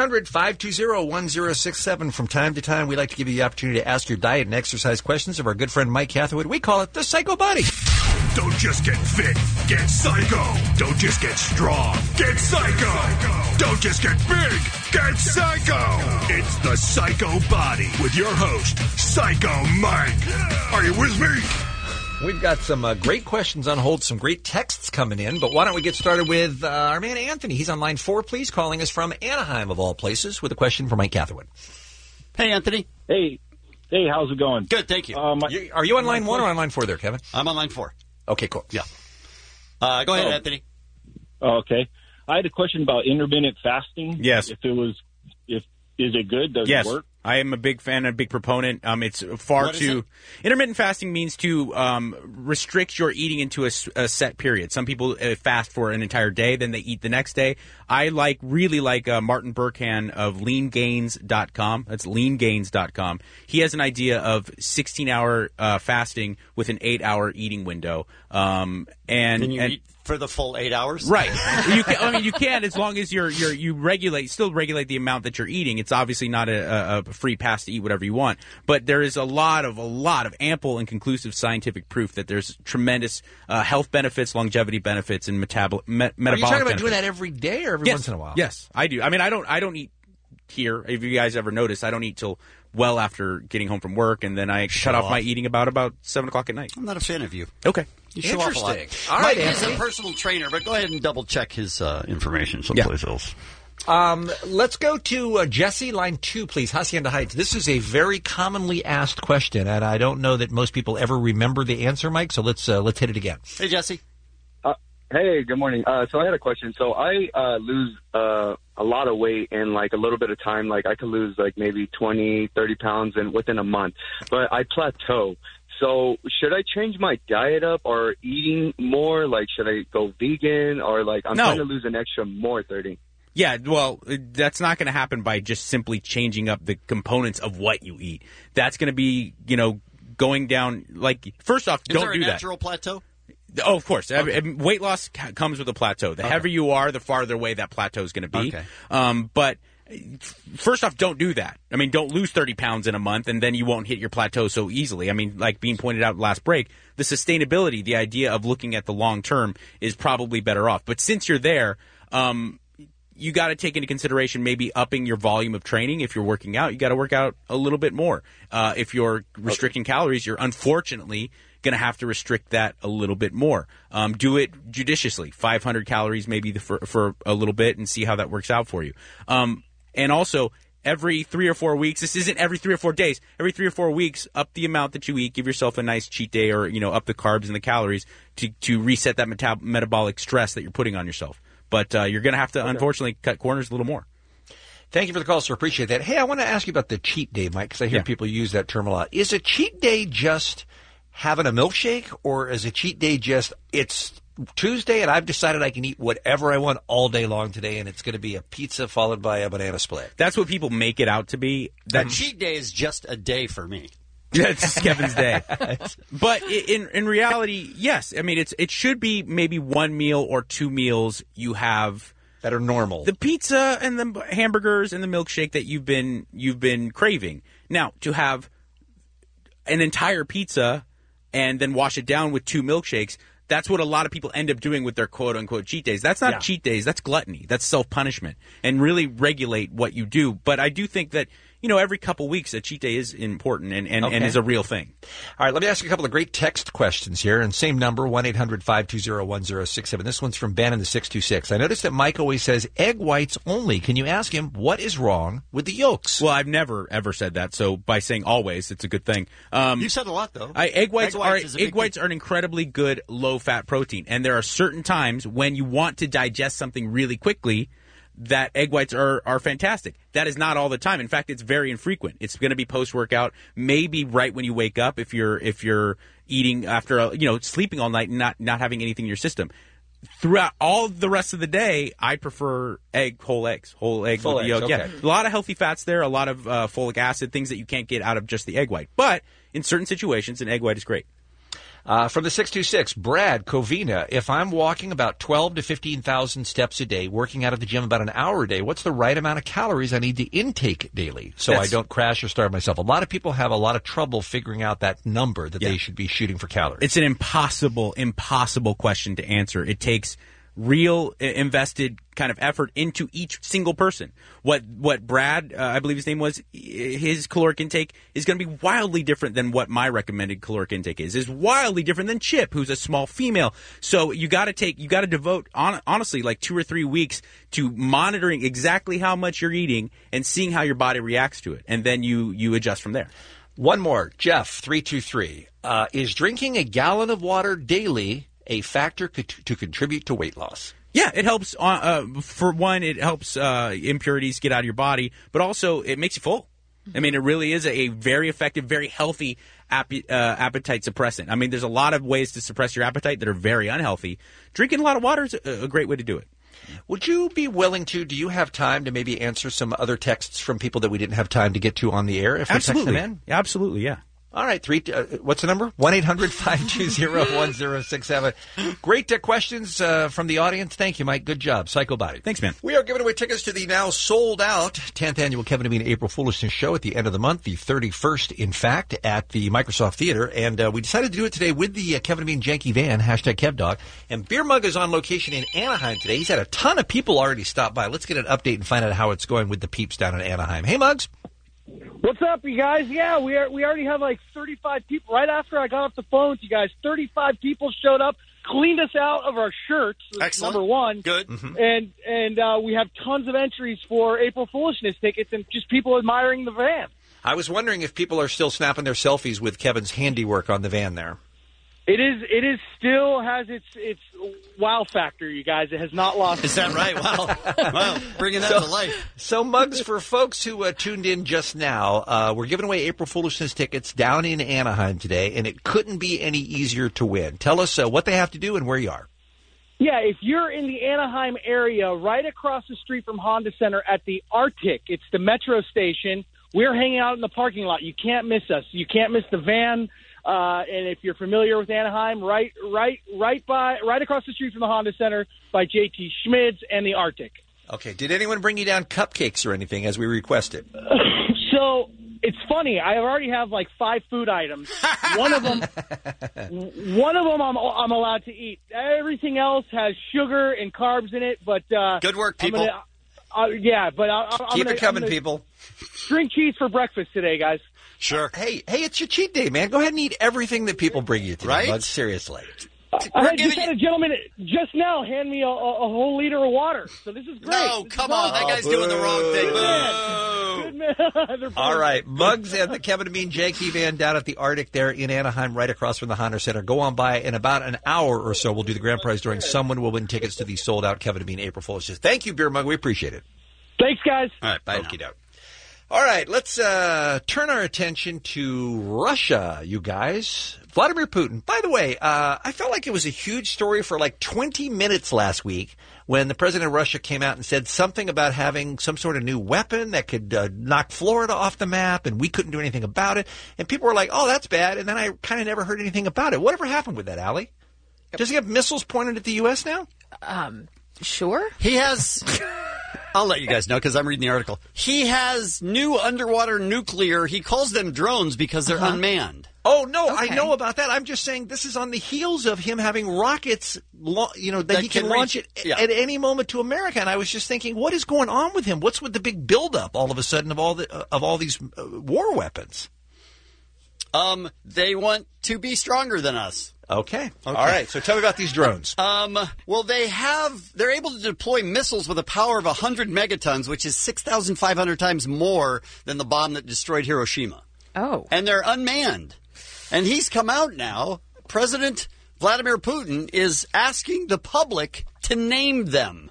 1-800-520-1067. From time to time, we like to give you the opportunity to ask your diet and exercise questions of our good friend Mike Catherwood. We call it the Psycho Body. Don't just get fit, get psycho. Don't just get strong, get psycho. Don't just get big, get psycho. It's the Psycho Body with your host, Psycho Mike. Are you with me? We've got some great questions on hold, some great texts coming in, but why don't we get started with our man Anthony? He's on line 4, please, calling us from Anaheim, of all places, with a question for Mike Catherwood. Hey, Anthony. Hey, how's it going? Good, thank you. Are you on line 1 or on line 4 there, Kevin? I'm on line 4. Okay, cool. Yeah. Go ahead, Anthony. Okay. I had a question about intermittent fasting. Yes. Is it good? Does Yes. it work? I am a big fan, a big proponent. It's far What is too. it? Intermittent fasting means to restrict your eating into a set period. Some people fast for an entire day, then they eat the next day. I really like Martin Burkhan of leangains.com. That's leangains.com. He has an idea of 16-hour fasting with an 8-hour eating window. Can you eat for the full 8 hours? Right. You can as long as you still regulate the amount that you're eating. It's obviously not a free pass to eat whatever you want, but there is a lot of ample and conclusive scientific proof that there's tremendous health benefits, longevity benefits, and metabolic benefits. Are you talking about doing that every day or every once in a while? Yes, I do. I mean, I don't eat here. If you guys ever notice, I don't eat till well after getting home from work, and then I shut off my eating about 7 o'clock at night. I'm not a fan of you. Okay. You show off a lot. All right, Mike is a Anthony. personal trainer, but go ahead and double check his information someplace else. Let's go to Jesse, line 2, please. Hacienda Heights. This is a very commonly asked question, and I don't know that most people ever remember the answer, Mike. So let's hit it again. Hey, Jesse. Hey, good morning. So I had a question. So I lose a lot of weight in like a little bit of time. Like I could lose like maybe 20, 30 pounds within a month, but I plateau. So should I change my diet up or eating more? Like should I go vegan or like I'm trying to lose an extra more 30? Yeah, well, that's not going to happen by just simply changing up the components of what you eat. That's going to be, going down. Like, first off, Is don't there do a that. natural plateau? Oh, of course. Weight loss comes with a plateau. The heavier you are, the farther away that plateau is going to be. Okay. But first off, don't do that. I mean, don't lose 30 pounds in a month, and then you won't hit your plateau so easily. I mean, like being pointed out last break, the sustainability, the idea of looking at the long term is probably better off. But since you're there, you got to take into consideration maybe upping your volume of training. If you're working out, you got to work out a little bit more. If you're restricting calories, you're unfortunately going to have to restrict that a little bit more. Do it judiciously, 500 calories maybe for a little bit, and see how that works out for you. And also, every 3 or 4 weeks, this isn't every 3 or 4 days, every 3 or 4 weeks, up the amount that you eat, give yourself a nice cheat day, or up the carbs and the calories to reset that metabolic stress that you're putting on yourself. But you're going to have to, unfortunately, cut corners a little more. Thank you for the call, sir. Appreciate that. Hey, I want to ask you about the cheat day, Mike, because I hear people use that term a lot. Is a cheat day just having a milkshake, or is a cheat day just it's Tuesday and I've decided I can eat whatever I want all day long today, and it's going to be a pizza followed by a banana split? That's what people make it out to be. That cheat day is just a day for me. That's Kevin's day. But in reality, yes. I mean, it should be maybe 1 meal or 2 meals you have that are normal. The pizza and the hamburgers and the milkshake that you've been craving. Now, to have an entire pizza and then wash it down with 2 milkshakes, that's what a lot of people end up doing with their quote-unquote cheat days. That's not cheat days. That's gluttony. That's self-punishment. And really regulate what you do. But I do think that every couple weeks a cheat day is important and Okay. is a real thing. All right, let me ask you a couple of great text questions here. And same number, 1-800-520-1067. This one's from Ben in the 626. I noticed that Mike always says egg whites only. Can you ask him what is wrong with the yolks? Well, I've never, ever said that. So by saying always, it's a good thing. You've said a lot, though. Egg whites is a big are an incredibly good low-fat protein. And there are certain times when you want to digest something really quickly that egg whites are fantastic. That is not all the time. In fact, it's very infrequent. It's going to be post-workout, maybe right when you wake up if you're eating after sleeping all night and not having anything in your system. Throughout all the rest of the day, I prefer whole egg with the yolk. okay. Yeah, a lot of healthy fats there, a lot of folic acid, things that you can't get out of just the egg white. But in certain situations, an egg white is great. From the 626, Brad Covina, if I'm walking about 12 to 15,000 steps a day, working out at the gym about an hour a day, what's the right amount of calories I need to intake daily so I don't crash or starve myself? A lot of people have a lot of trouble figuring out that number that they should be shooting for calories. It's an impossible question to answer. It takes real invested kind of effort into each single person. What Brad, I believe his name was, his caloric intake is going to be wildly different than what my recommended caloric intake is wildly different than Chip, who's a small female. So you got to devote honestly like 2 or 3 weeks to monitoring exactly how much you're eating and seeing how your body reacts to it, and then you adjust from there. One more, Jeff 323, is drinking a gallon of water daily a factor to contribute to weight loss? Yeah, it helps. For one, it helps impurities get out of your body, but also it makes you full. I mean, it really is a very effective, very healthy appetite suppressant. I mean, there's a lot of ways to suppress your appetite that are very unhealthy. Drinking a lot of water is a great way to do it. Would you be willing to, do you have time to maybe answer some other texts from people that we didn't have time to get to on the air? If we text them in? Absolutely, yeah. All right, what's the number? 1-800-520-1067. Great questions from the audience. Thank you, Mike. Good job. Psycho Body. Thanks, man. We are giving away tickets to the now sold-out 10th Annual Kevin and Bean April Foolishness Show at the end of the month, the 31st, in fact, at the Microsoft Theater. And we decided to do it today with the Kevin and Bean Janky Van, hashtag KevDog. And Beer Mug is on location in Anaheim today. He's had a ton of people already stop by. Let's get an update and find out how it's going with the peeps down in Anaheim. Hey, Mugs. What's up, you guys? Yeah, we already have like 35 people. Right after I got off the phone with you guys, 35 people showed up, cleaned us out of our shirts. Excellent. Number one. Good. And we have tons of entries for April Foolishness tickets and just people admiring the van. I was wondering if people are still snapping their selfies with Kevin's handiwork on the van there. It is still has its wow factor, you guys. It has not lost. Is that right? Wow. Wow. Bringing that to life. So, Mugs, for folks who tuned in just now, we're giving away April Foolishness tickets down in Anaheim today, and it couldn't be any easier to win. Tell us what they have to do and where you are. Yeah, if you're in the Anaheim area, right across the street from Honda Center at the Arctic, it's the metro station. We're hanging out in the parking lot. You can't miss us. You can't miss the van. And if you're familiar with Anaheim, right across the street from the Honda Center by JT Schmid's and the Arctic. Okay. Did anyone bring you down cupcakes or anything as we requested? So it's funny. I already have like 5 food items. One of them I'm allowed to eat. Everything else has sugar and carbs in it. But good work, people. Keep it coming, people. String cheese for breakfast today, guys. Sure. Hey, it's your cheat day, man. Go ahead and eat everything that people bring you today, right? Bud. Seriously. I just had a gentleman just now hand me a whole liter of water, so this is great. No, come on. That guy's doing the wrong thing. Good man. All right. Mugs and the Kevin and Bean Janky Van down at the Arctic there in Anaheim, right across from the Honda Center. Go on by. In about an hour or so, we'll do the grand prize drawing. Someone will win tickets to the sold-out Kevin and Bean April Foolishness. Thank you, Beer Mug. We appreciate it. Thanks, guys. All right. Bye now. All right, let's turn our attention to Russia, you guys. Vladimir Putin. By the way, I felt like it was a huge story for like 20 minutes last week when the president of Russia came out and said something about having some sort of new weapon that could knock Florida off the map, and we couldn't do anything about it. And people were like, oh, that's bad. And then I kind of never heard anything about it. Whatever happened with that, Allie? Does he have missiles pointed at the U.S. now? Sure. He has... I'll let you guys know because I'm reading the article. He has new underwater nuclear. He calls them drones because they're unmanned. Oh, no, I know about that. I'm just saying this is on the heels of him having rockets, that he can launch it at any moment to America. And I was just thinking, what is going on with him? What's with the big buildup all of a sudden of all these war weapens? They want to be stronger than us. Okay. All right. So tell me about these drones. Well, they're able to deploy missiles with a power of 100 megatons, which is 6,500 times more than the bomb that destroyed Hiroshima. Oh. And they're unmanned. And he's come out now. President Vladimir Putin is asking the public to name them.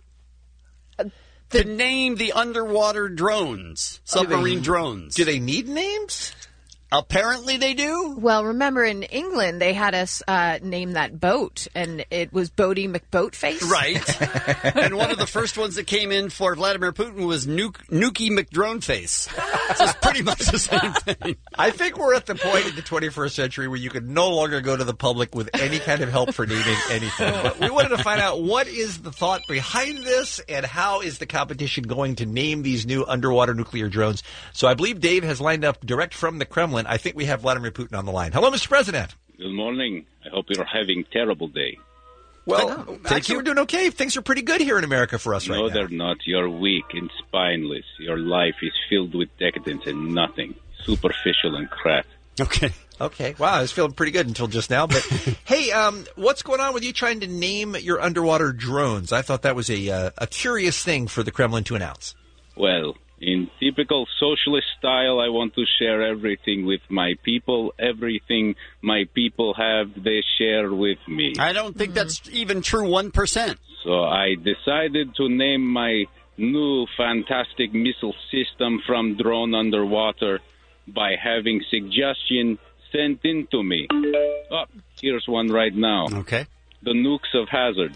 To name the underwater drones, submarine drones. Do they need names? Apparently they do. Well, remember in England, they had us name that boat, and it was Bodie McBoatface. Right. And one of the first ones that came in for Vladimir Putin was Nuki McDroneface. So it's pretty much the same thing. I think we're at the point in the 21st century where you could no longer go to the public with any kind of help for naming anything. But we wanted to find out what is the thought behind this and how is the competition going to name these new underwater nuclear drones. So I believe Dave has lined up direct from the Kremlin. I think we have Vladimir Putin on the line. Hello, Mr. President. Good morning. I hope you're having a terrible day. Well, actually, we're doing okay. Things are pretty good here in America for us right now. No, they're not. You're weak and spineless. Your life is filled with decadence and nothing. Superficial and crap. Okay. Wow, I was feeling pretty good until just now. But hey, what's going on with you trying to name your underwater drones? I thought that was a curious thing for the Kremlin to announce. Well, in typical socialist style, I want to share everything with my people. Everything my people have, they share with me. I don't think that's even true 1%. So I decided to name my new fantastic missile system from Drone Underwater by having suggestion sent in to me. Oh, here's one right now. Okay. The Nukes of Hazard.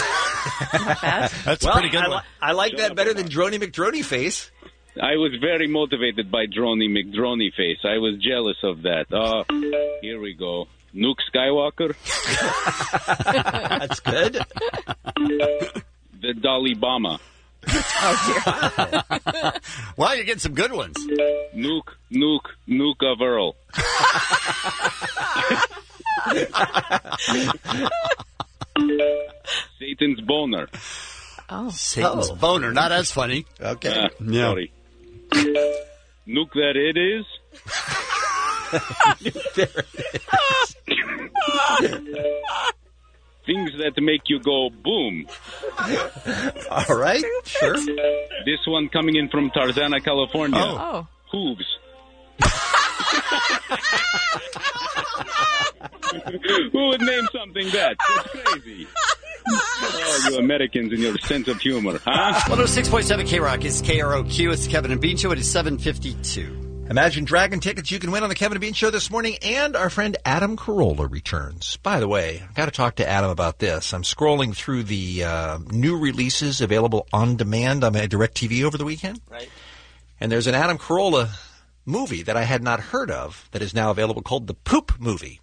That's a pretty good one. I like that better than Droney McDroneyface. I was very motivated by Droney McDroneyface. I was jealous of that. Here we go. Nuke Skywalker. That's good. The Dolly Bomber. Oh, dear. Wow, you're getting some good ones. Nuke of Earl. Satan's Boner. Oh. Satan's Boner. Not as funny. Okay. Sorry. Nuke that it is. Things that make you go boom. All right, sure. This one coming in from Tarzana, California. Oh. Hooves. Who would name something that? That's crazy. Oh, you Americans and your sense of humor, huh? 106.7 K-Rock is KROQ. It's the Kevin and Bean Show. It is 7:52. Imagine Dragon tickets you can win on the Kevin and Bean Show this morning, and our friend Adam Carolla returns. By the way, I've got to talk to Adam about this. I'm scrolling through the new releases available on demand on my DirecTV over the weekend. Right. And there's an Adam Carolla movie that I had not heard of that is now available called The Poop Movie.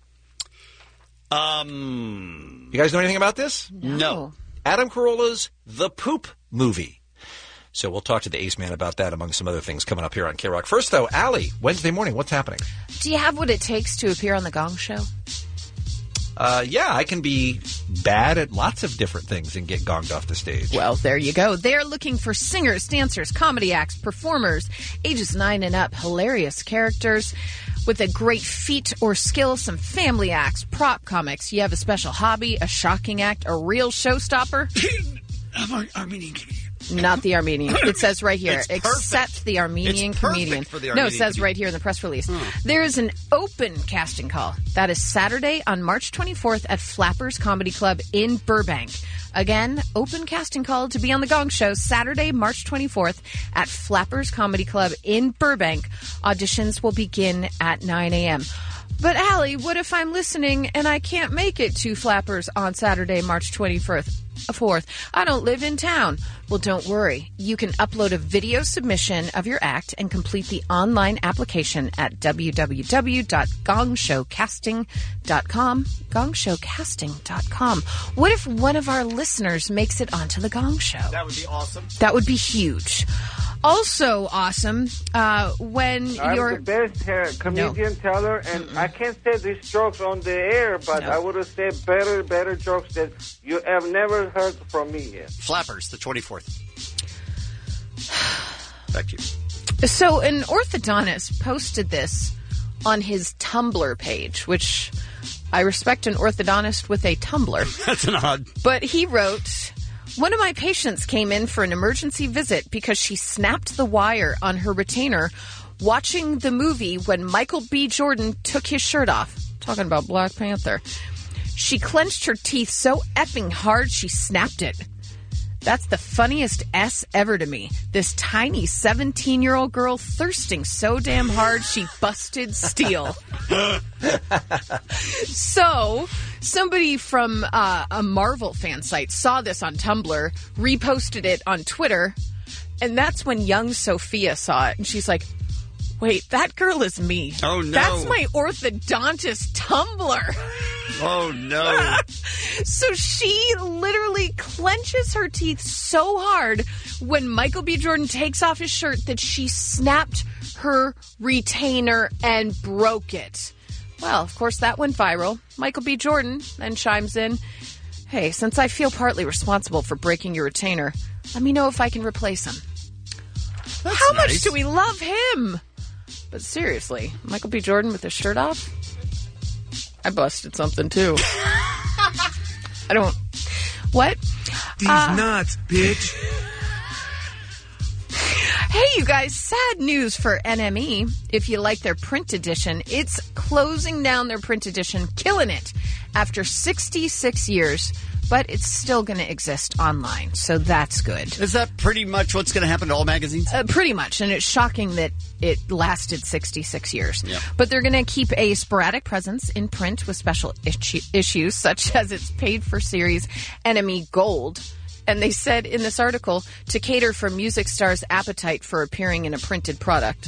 You guys know anything about this? No. Adam Carolla's The Poop Movie. So we'll talk to the Ace Man about that, among some other things coming up here on K-Rock. First, though, Allie, Wednesday morning, what's happening? Do you have what it takes to appear on The Gong Show? Yeah, I can be bad at lots of different things and get gonged off the stage. Well, there you go. They're looking for singers, dancers, comedy acts, performers, ages 9 and up, hilarious characters with a great feat or skill, some family acts, prop comics. You have a special hobby, a shocking act, a real showstopper. I'm an Armenian comedian. Not the Armenian. It says right here, It's except the Armenian It's perfect comedian. for the No, Armenian it says comedian. right here in the press release. There is an open casting call. That is Saturday on March 24th at Flappers Comedy Club in Burbank. Again, open casting call to be on The Gong Show Saturday, March 24th at Flappers Comedy Club in Burbank. Auditions will begin at 9 a.m. But Allie, what if I'm listening and I can't make it to Flappers on Saturday, March 24th? I don't live in town. Well, don't worry. You can upload a video submission of your act and complete the online application at www.gongshowcasting.com. Gongshowcasting.com. What if one of our listeners makes it onto the Gong Show? That would be awesome. That would be huge. Also awesome when I'm you're... the best comedian teller, and I can't say these jokes on the air, but I would have said better jokes that you have never heard from me yet. Flappers, the 24th. Back to you. So an orthodontist posted this on his Tumblr page, which I respect an orthodontist with a Tumblr. That's an odd. But he wrote, one of my patients came in for an emergency visit because she snapped the wire on her retainer watching the movie when Michael B. Jordan took his shirt off. Talking about Black Panther. She clenched her teeth so effing hard she snapped it. That's the funniest S ever to me. This tiny 17-year-old girl thirsting so damn hard she busted steel. So, somebody from a Marvel fan site saw this on Tumblr, reposted it on Twitter, and that's when young Sophia saw it, and she's like, wait, that girl is me. Oh, no. That's my orthodontist Tumblr. Oh, no. So she literally clenches her teeth so hard when Michael B. Jordan takes off his shirt that she snapped her retainer and broke it. Well, of course, that went viral. Michael B. Jordan then chimes in, hey, since I feel partly responsible for breaking your retainer, let me know if I can replace him. How much do we love him? But seriously, Michael B. Jordan with his shirt off? I busted something, too. I don't... What? These nuts, bitch. Hey, you guys, sad news for NME. If you like their print edition, it's closing down their print edition, killing it after 66 years. But it's still going to exist online, so that's good. Is that pretty much what's going to happen to all magazines? Pretty much, and it's shocking that it lasted 66 years. Yeah. But they're going to keep a sporadic presence in print with special issues, such as its paid-for series, NME Gold. And they said in this article, to cater for music stars' appetite for appearing in a printed product.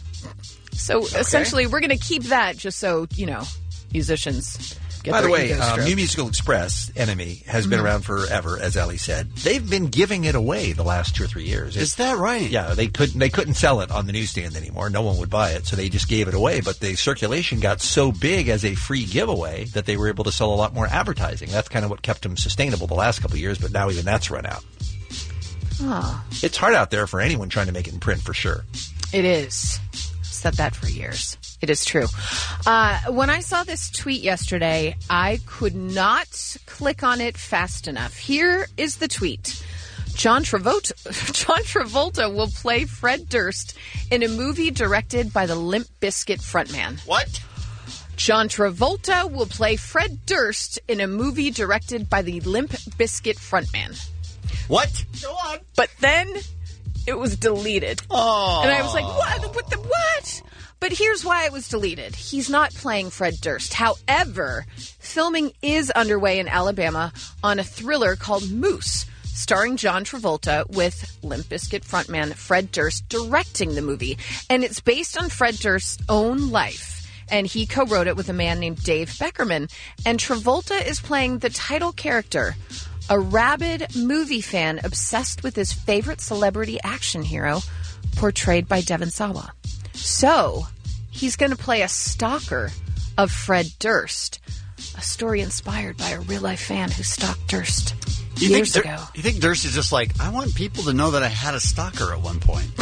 So essentially, we're going to keep that just so, musicians... By the way, New Musical Express, NME, has been around forever, as Ellie said. They've been giving it away the last 2 or 3 years. Is that right? Yeah, they couldn't sell it on the newsstand anymore. No one would buy it, so they just gave it away. But the circulation got so big as a free giveaway that they were able to sell a lot more advertising. That's kind of what kept them sustainable the last couple of years, but now even that's run out. Oh. It's hard out there for anyone trying to make it in print, for sure. It is. I've said that for years. It is true. When I saw this tweet yesterday, I could not click on it fast enough. Here is the tweet. John Travolta will play Fred Durst in a movie directed by the Limp Bizkit frontman. What? John Travolta will play Fred Durst in a movie directed by the Limp Bizkit frontman. What? Go on. But then it was deleted. Oh. And I was like, what? But here's why it was deleted. He's not playing Fred Durst. However, filming is underway in Alabama on a thriller called Moose, starring John Travolta with Limp Bizkit frontman Fred Durst directing the movie. And it's based on Fred Durst's own life. And he co-wrote it with a man named Dave Beckerman. And Travolta is playing the title character, a rabid movie fan obsessed with his favorite celebrity action hero, portrayed by Devon Sawa. So, he's going to play a stalker of Fred Durst, a story inspired by a real-life fan who stalked Durst years ago. You think Durst is just like, I want people to know that I had a stalker at one point?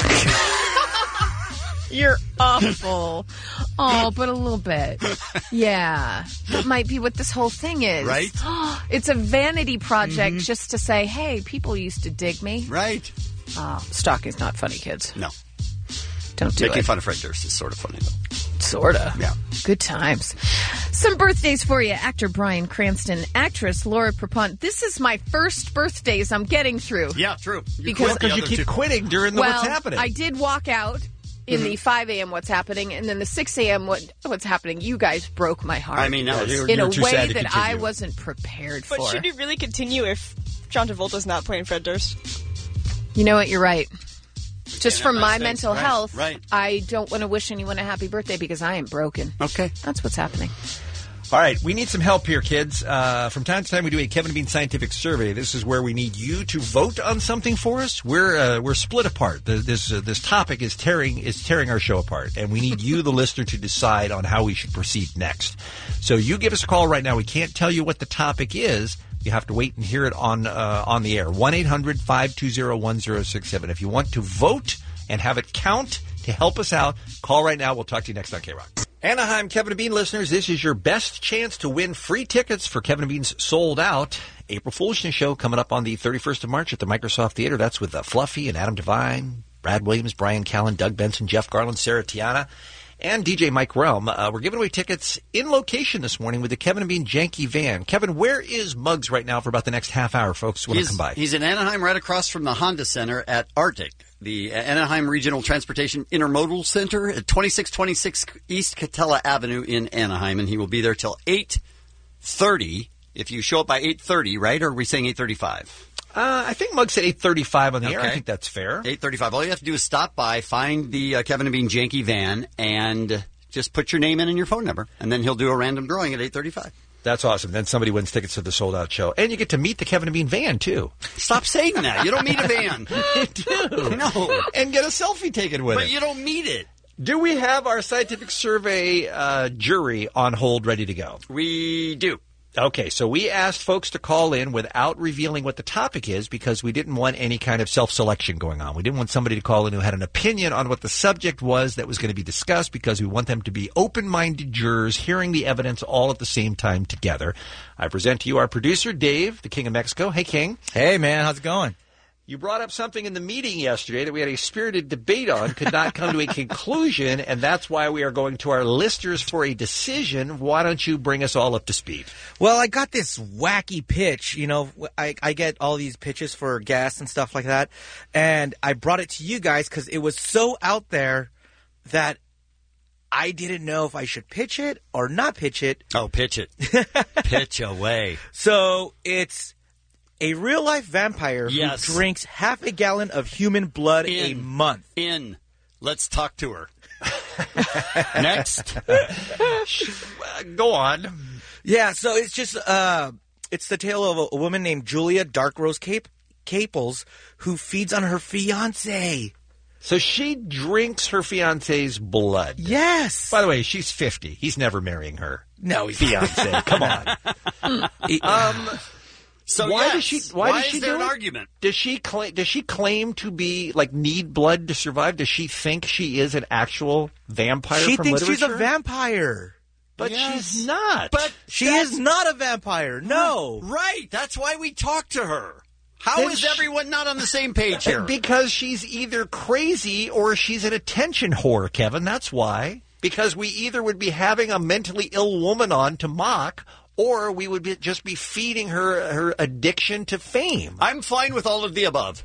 You're awful. Oh, but a little bit. Yeah. That might be what this whole thing is. Right? It's a vanity project just to say, hey, people used to dig me. Right. Stalking's not funny, kids. No. Don't do Making it. fun of Fred Durst is sort of funny, though. Sorta. Yeah. Good times. Some birthdays for you. Actor Bryan Cranston, actress Laura Prepon. This is my first birthdays I'm getting through. Yeah, true. Because you keep quitting during what's happening. I did walk out in the 5 a.m. what's happening, and then the 6 a.m. what's happening. You guys broke my heart. I mean, no, in a way that I wasn't prepared for. But should you really continue if John Travolta's not playing Fred Durst? You know what? You're right. Just for my things. mental Right, health, right. I don't want to wish anyone a happy birthday because I am broken. Okay. That's what's happening. All right, we need some help here, kids. From time to time, we do a Kevin and Bean scientific survey. This is where we need you to vote on something for us. We're split apart. This topic is tearing our show apart, and we need you, the listener, to decide on how we should proceed next. So you give us a call right now. We can't tell you what the topic is. You have to wait and hear it on the air. 1-800-520-1067. If you want to vote and have it count to help us out, call right now. We'll talk to you next on K-Rock. Anaheim Kevin and Bean listeners, this is your best chance to win free tickets for Kevin and Bean's Sold Out April Foolishness show coming up on the 31st of March at the Microsoft Theater. That's with Fluffy and Adam Devine, Brad Williams, Brian Callen, Doug Benson, Jeff Garland, Sarah Tiana, and DJ Mike Realm. We're giving away tickets in location this morning with the Kevin and Bean Janky van. Kevin, where is Muggs right now for about the next half hour, folks? Want to come by? He's in Anaheim, right across from the Honda Center at Arctic, the Anaheim Regional Transportation Intermodal Center at 2626 East Catella Avenue in Anaheim, and he will be there till 8:30. If you show up by 8:30, right? Or are we saying 8:35? I think Muggs said 8:35 on the air. I think that's fair. 8:35. All you have to do is stop by, find the Kevin and Bean Janky van, and just put your name in and your phone number, and then he'll do a random drawing at 8:35. That's awesome. Then somebody wins tickets to the Sold Out show. And you get to meet the Kevin and Bean van, too. Stop saying that. You don't meet a van. You do. No. And get a selfie taken with it. But you don't meet it. Do we have our scientific survey jury on hold ready to go? We do. Okay, so we asked folks to call in without revealing what the topic is because we didn't want any kind of self-selection going on. We didn't want somebody to call in who had an opinion on what the subject was that was going to be discussed because we want them to be open-minded jurors hearing the evidence all at the same time together. I present to you our producer, Dave, the King of Mexico. Hey, King. Hey, man. How's it going? You brought up something in the meeting yesterday that we had a spirited debate on, could not come to a conclusion, and that's why we are going to our listeners for a decision. Why don't you bring us all up to speed? Well, I got this wacky pitch. You know, I get all these pitches for gas and stuff like that, and I brought it to you guys because it was so out there that I didn't know if I should pitch it or not pitch it. Oh, pitch it. Pitch away. So it's a real-life vampire who drinks half a gallon of human blood a month. Let's talk to her. Next. Go on. Yeah, so it's just it's the tale of a woman named Julia Darkrose Caples who feeds on her fiancé. So she drinks her fiancé's blood. Yes. By the way, she's 50. He's never marrying her. No, he's fiancé. Come on. So why yes. does she is there do an it? argument? Does she claim to be need blood to survive? Does she think she is an actual vampire? She from thinks literature? she's a vampire. But she's not. But she is not a vampire. No. Right. That's why we talked to her. How is everyone not on the same page here? Because she's either crazy or she's an attention whore, Kevin. That's why. Because we either would be having a mentally ill woman on to mock, or we would just be feeding her addiction to fame. I'm fine with all of the above.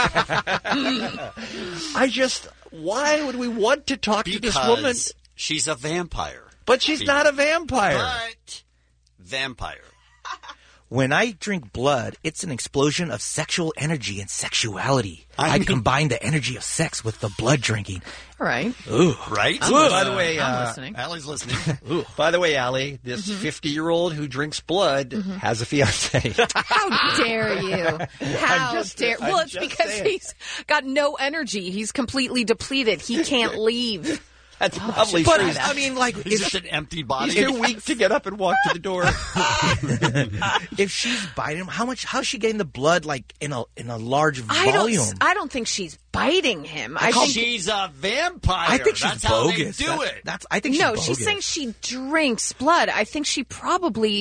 Why would we want to talk to this woman? She's a vampire. But she's not a vampire. But vampire. When I drink blood, it's an explosion of sexual energy and sexuality. I combine the energy of sex with the blood drinking. All right. Ooh. Right? By the way, I'm listening. Allie's listening. By the way, Allie, this 50-year-old who drinks blood has a fiancé. How dare you? How dare? Well, it's because he's got no energy. He's completely depleted. He can't leave. That's probably But true. I mean, like, He's just an empty body. He's too weak to get up and walk to the door. if she's biting him, how's she getting the blood in a large volume? I don't think she's biting him. I think she's a vampire. I think she's That's how bogus. they do it. I think she's bogus. she's saying she drinks blood. I think she probably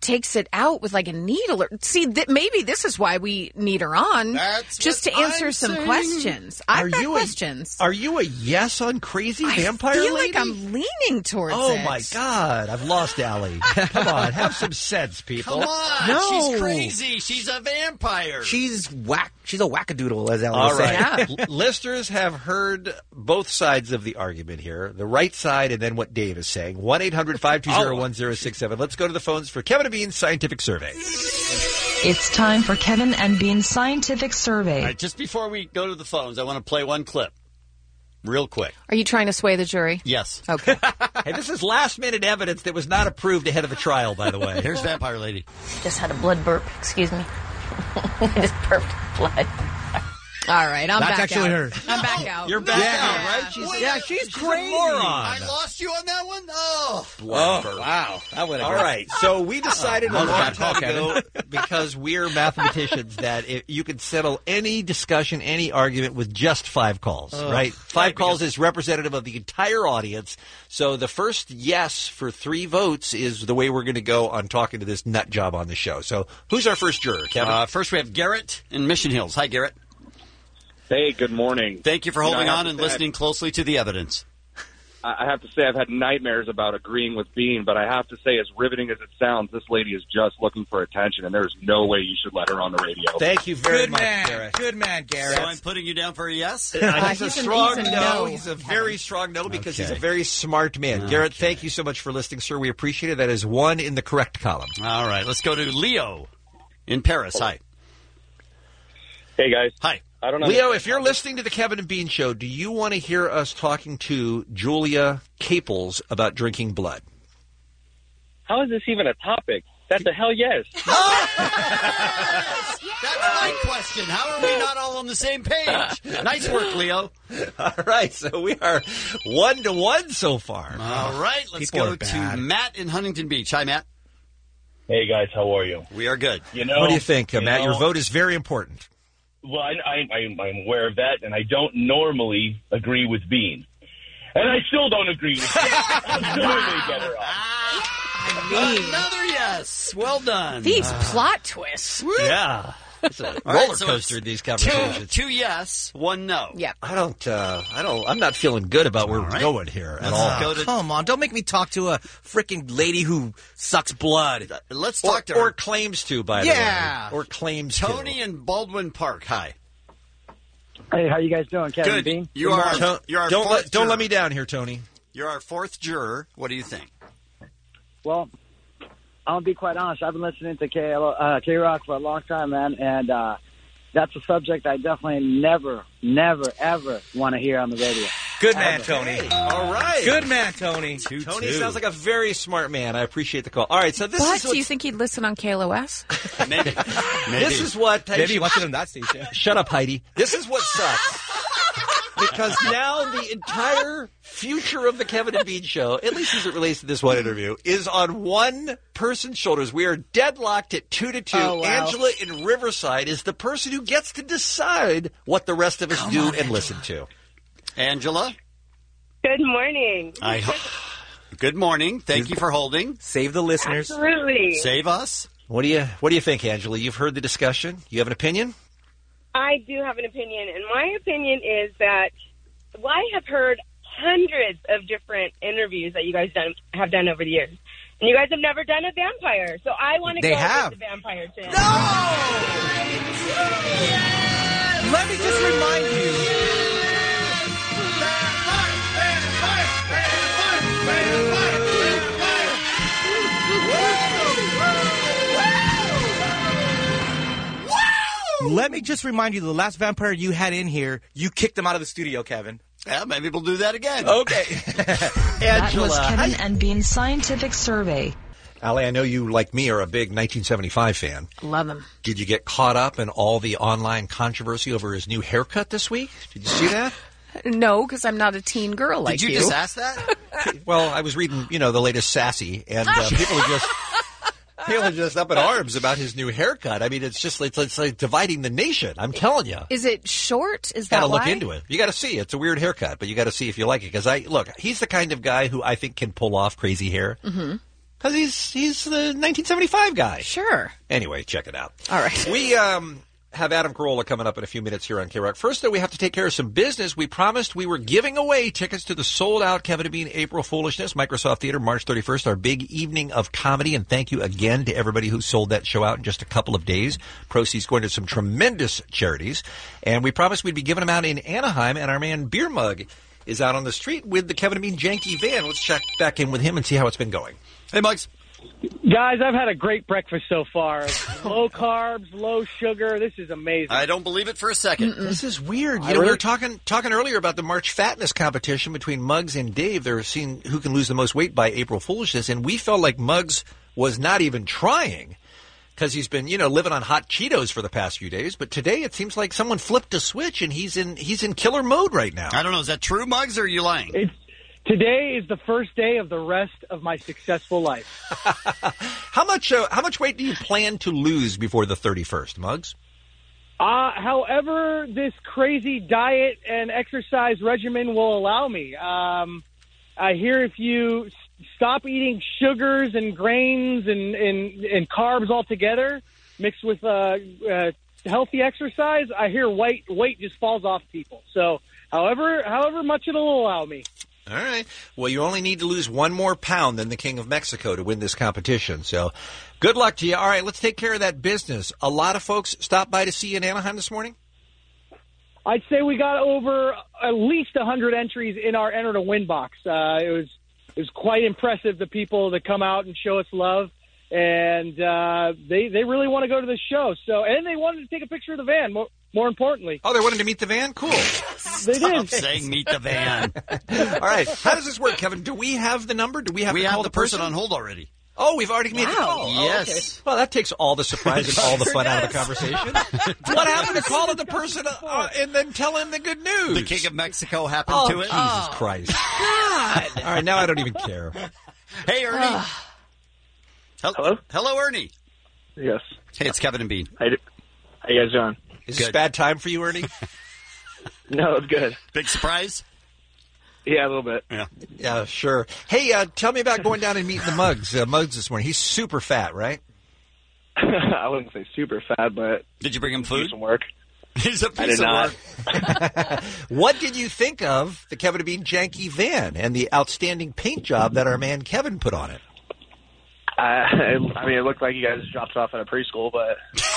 takes it out with like a needle. See, maybe this is why we need her on, just to answer some questions. I've got questions. Are you a yes on crazy vampire I feel lady? like I'm leaning towards Oh, it. my God. I've lost Allie. Come on. Have some sense, people. Come on. No. She's crazy. She's a vampire. She's a wackadoodle, as Allie All was right. saying. Listeners have heard both sides of the argument here, the right side and then what Dave is saying. 1-800-520-1067. Let's go to the phones for Kevin and Bean's Scientific Survey. It's time for Kevin and Bean's Scientific Survey. All right, just before we go to the phones, I want to play one clip. Real quick. Are you trying to sway the jury? Yes. Okay. Hey, this is last-minute evidence that was not approved ahead of the trial, by the way. Here's Vampire Lady. Just had a blood burp. Excuse me. Just burped blood. All right, I'm That's back actually out. her. I'm back out. You're back out, right? She's she's crazy. a moron. I lost you on that one? Oh. Wow. That would All right, so we decided a That was a long bad call, time ago, because we're mathematicians, that you could settle any discussion, any argument with just 5 calls, right? 5 calls is representative of the entire audience. So the first yes for 3 votes is the way we're going to go on talking to this nut job on the show. So who's our first juror, Kevin? First we have Garrett in Mission Hills. Hi, Garrett. Hey, good morning. Thank you for holding on and listening closely to the evidence. I have to say I've had nightmares about agreeing with Bean, but I have to say, as riveting as it sounds, this lady is just looking for attention, and there's no way you should let her on the radio. Thank you very Good much, man. Garrett. Good man, Garrett. So I'm putting you down for a yes? He's a he's strong a no. no. He's a very strong no because he's a Okay. very smart man. Garrett, thank you so much for listening, sir. We appreciate it. That is 1 in the correct column. All right, let's go to Leo in Paris. Hi. Hey, guys. Hi. I don't know. Leo, if you're listening to the Kevin and Bean show, do you want to hear us talking to Julia Caples about drinking blood? How is this even a topic? That's a hell yes. That's my question. How are we not all on the same page? Nice work, Leo. All right, so we are 1-1 so far. All right, let's People go are to bad. Matt in Huntington Beach. Hi, Matt. Hey, guys. How are you? We are good. You know, What do you think, Matt? know- Your vote is very important. Well, I'm aware of that, and I don't normally agree with Bean. And I still don't agree with Bean. Absolutely get her on. Another yes. Well done. These plot twists. Yeah. It's a All right, roller so coaster, it's these conversations. Two yes, 1 no. Yep. I'm not feeling good about where we're going here at all. Go to, Come on, don't make me talk to a freaking lady who sucks blood. let's talk to Or her. claims to, by Yeah. the way. Or claims Tony to. in Baldwin Park. Hi. Hey, how you guys doing, Kevin Good. Bean? You are. You're our fourth Don't juror. let me down here, Tony. You're our 4th juror. What do you think? Well, I'm gonna be quite honest. I've been listening to K-Rock for a long time, man, and that's a subject I definitely never, ever want to hear on the radio. Good man, Tony. All right. Good man, Tony. Tony sounds like a very smart man. I appreciate the call. All right, so this But is do you think he'd listen on KLOS? Maybe. This is what Maybe he wants it on that station. Shut up, Heidi. This is what sucks. Because now the entire future of the Kevin and Bean show, at least as it relates to this one interview, is on one person's shoulders. We are deadlocked at 2-2. Oh, wow. Angela in Riverside is the person who gets to decide what the rest of us do and listen to. Angela? Good morning. Good morning. Thank you for holding. Save the listeners. Absolutely. Save us. What do you think, Angela? You've heard the discussion. You have an opinion? I do have an opinion, and my opinion is that I have heard hundreds of different interviews that you guys have done over the years, and you guys have never done a vampire. So I want to go with the vampire too. Let me just remind you. Let me just remind you, the last vampire you had in here, you kicked him out of the studio, Kevin. Yeah, maybe we'll do that again. Okay. That was Kevin and Bean's Scientific Survey. Allie, I know you, like me, are a big 1975 fan. Love him. Did you get caught up in all the online controversy over his new haircut this week? Did you see that? No, because I'm not a teen girl like Did you just ask that? Well, I was reading, the latest Sassy, and people are just up in arms about his new haircut. I mean, it's like dividing the nation. I'm telling you. Is it short? Is that Got to look why? into it. You got to see. It's a weird haircut, but you got to see if you like it. Because he's the kind of guy who I think can pull off crazy hair. Mm-hmm. Because he's the 1975 guy. Sure. Anyway, check it out. All right. We have Adam Carolla coming up in a few minutes here on K-Rock. First, though, we have to take care of some business. We promised we were giving away tickets to the sold-out Kevin and Bean April Foolishness, Microsoft Theater, March 31st, our big evening of comedy. And thank you again to everybody who sold that show out in just a couple of days. Proceeds going to some tremendous charities. And we promised we'd be giving them out in Anaheim, and our man Beer Mug is out on the street with the Kevin and Bean Janky van. Let's check back in with him and see how it's been going. Hey, Muggs. Guys, I've had a great breakfast so far. Low carbs, low sugar. This is amazing. I don't believe it for a second. This is weird. You know, we were talking earlier about the March Fatness competition between Muggs and Dave. They're seeing who can lose the most weight by April Foolishness, and we felt like Muggs was not even trying because he's been, living on hot Cheetos for the past few days. But today it seems like someone flipped a switch, and he's in killer mode right now. I don't know. Is that true, Muggs, or are you lying? Today is the first day of the rest of my successful life. How much weight do you plan to lose before the 31st, Muggs? However, this crazy diet and exercise regimen will allow me. I hear if you stop eating sugars and grains and carbs altogether, mixed with healthy exercise, I hear weight just falls off people. So, however much it'll allow me. All right. Well, you only need to lose 1 more pound than the King of Mexico to win this competition. So good luck to you. All right, let's take care of that business. A lot of folks stopped by to see you in Anaheim this morning? I'd say we got over at least 100 entries in our Enter to Win box. It was quite impressive, the people that come out and show us love. And they really want to go to the show. And they wanted to take a picture of the van, more importantly. Oh, they wanted to meet the van? Cool. They did. Stop saying meet the van. All right. How does this work, Kevin? Do we have the number? Do we have to call the person on hold already. Oh, we've already made a call. Yes. Okay. Well, that takes all the surprise and all the fun out of the conversation. What happened to calling the person and then telling the good news? The King of Mexico happened to it. Jesus Christ. God. All right, now I don't even care. Hey, Ernie. Hello? Hello, Ernie. Yes. Hey, it's Kevin and Bean. How you guys doing? Is this a bad time for you, Ernie? No, it's good. Big surprise? Yeah, a little bit. Yeah, sure. Hey, tell me about going down and meeting the Muggs. Muggs this morning. He's super fat, right? I wouldn't say super fat, but... Did you bring him food? Some work. He's a piece of work. What did you think of the Kevin and Bean Janky van and the outstanding paint job that our man Kevin put on it? I mean, it looked like you guys dropped off at a preschool, but...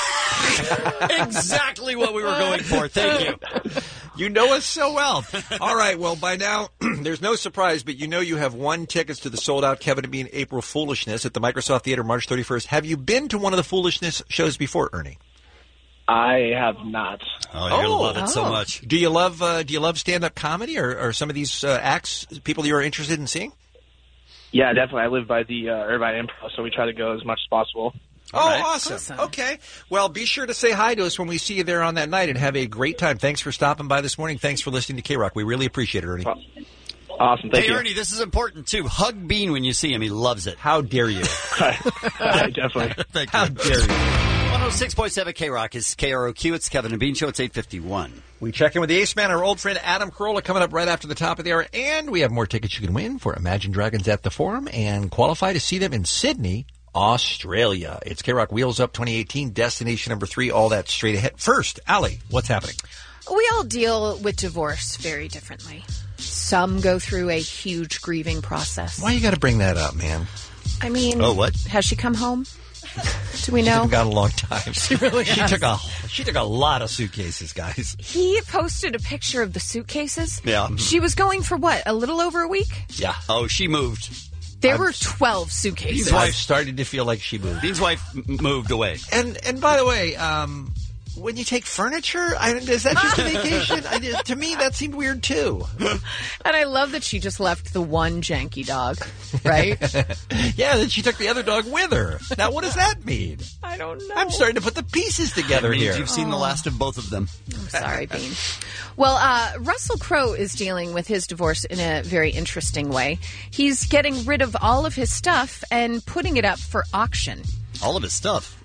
Exactly what we were going for. Thank you. You know us so well. All right, well, by now, there's no surprise, but you have won tickets to the sold-out Kevin and Bean April Foolishness at the Microsoft Theater March 31st. Have you been to one of the Foolishness shows before, Ernie? I have not. Oh, you're going to love it so much. Do you love stand-up comedy or some of these acts, people you're interested in seeing? Yeah, definitely. I live by the Irvine Improv, so we try to go as much as possible. Oh, right. Awesome. Okay. Well, be sure to say hi to us when we see you there on that night and have a great time. Thanks for stopping by this morning. Thanks for listening to K-Rock. We really appreciate it, Ernie. Awesome. Thank you. Hey, Ernie, this is important, too. Hug Bean when you see him. He loves it. How dare you? Definitely. Thank you. How dare you? 106.7 K-Rock is KROQ. It's Kevin and Bean Show. It's 8:51. We check in with the Ace Man, our old friend Adam Carolla, coming up right after the top of the hour. And we have more tickets you can win for Imagine Dragons at the Forum and qualify to see them in Sydney, Australia. It's K-Rock Wheels Up 2018, destination number 3, all that straight ahead. First, Allie, what's happening? We all deal with divorce very differently. Some go through a huge grieving process. Why you got to bring that up, man? I mean, what? Has she come home? Do we know? She hasn't gone a long time. She really has. She took a lot of suitcases, guys. He posted a picture of the suitcases. Yeah. She was going for what? A little over a week? Yeah. Oh, she moved. There were 12 suitcases. Bean's wife started to feel like she moved. Bean's wife moved away. And by the way, when you take furniture, is that just a vacation? To me, that seemed weird, too. And I love that she just left the one janky dog, right? Yeah, then she took the other dog with her. Now, what does that mean? I don't know. I'm starting to put the pieces together here. You've seen the last of both of them. I'm sorry, Bean. Well, Russell Crowe is dealing with his divorce in a very interesting way. He's getting rid of all of his stuff and putting it up for auction. All of his stuff?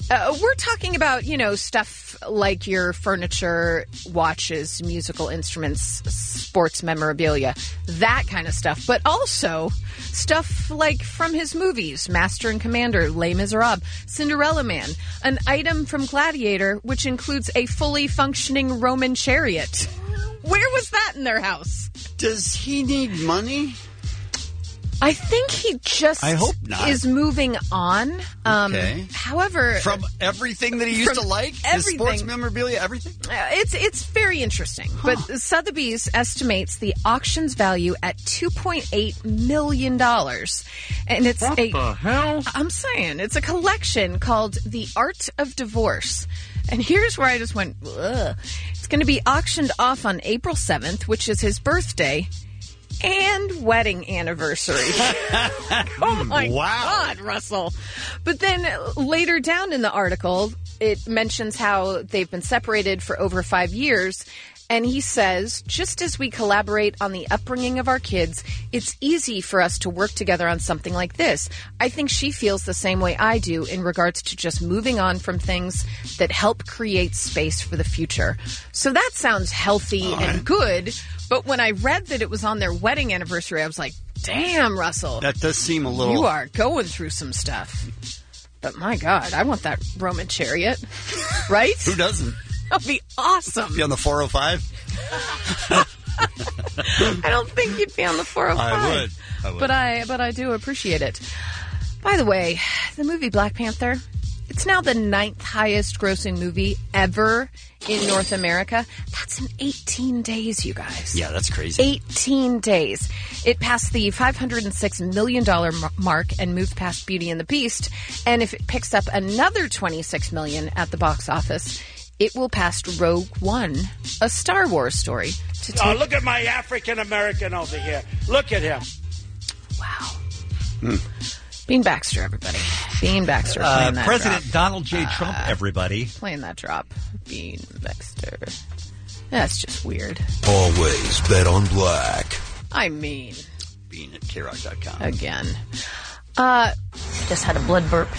We're talking about, stuff like your furniture, watches, musical instruments, sports memorabilia, that kind of stuff. But also stuff like from his movies, Master and Commander, Les Miserables, Cinderella Man, an item from Gladiator, which includes a fully functioning Roman chariot. Where was that in their house? Does he need money? I think he just I hope not. is moving on. Okay. However, from everything that he used to like, his sports memorabilia, everything? It's very interesting. But Sotheby's estimates the auction's value at $2.8 million. And it's What the hell? I'm saying, it's a collection called The Art of Divorce. And here's where I just went, ugh. It's going to be auctioned off on April 7th, which is his birthday. And wedding anniversary. Oh, my God, Russell. But then later down in the article, it mentions how they've been separated for over 5 years. And he says, just as we collaborate on the upbringing of our kids, it's easy for us to work together on something like this. I think she feels the same way I do in regards to just moving on from things that help create space for the future. So that sounds healthy and good. But when I read that it was on their wedding anniversary, I was like, damn, Russell. That does seem a little... You are going through some stuff. But my God, I want that Roman chariot. Right? Who doesn't? That'd be awesome. Be on the 405? I don't think you'd be on the 405. I would. But I do appreciate it. By the way, the movie Black Panther, it's now the 9th highest grossing movie ever in North America. That's in 18 days, you guys. Yeah, that's crazy. 18 days. It passed the $506 million mark and moved past Beauty and the Beast. And if it picks up another $26 million at the box office, it will pass Rogue One, a Star Wars story. Oh, look at my African American over here. Look at him. Wow. Bean Baxter, everybody. Bean Baxter playing that President drop. Donald J. Trump, everybody. Playing that drop. Bean Baxter. That's just weird. Always bet on black. I mean. Bean at KROC.com. Again. Just had a blood burp.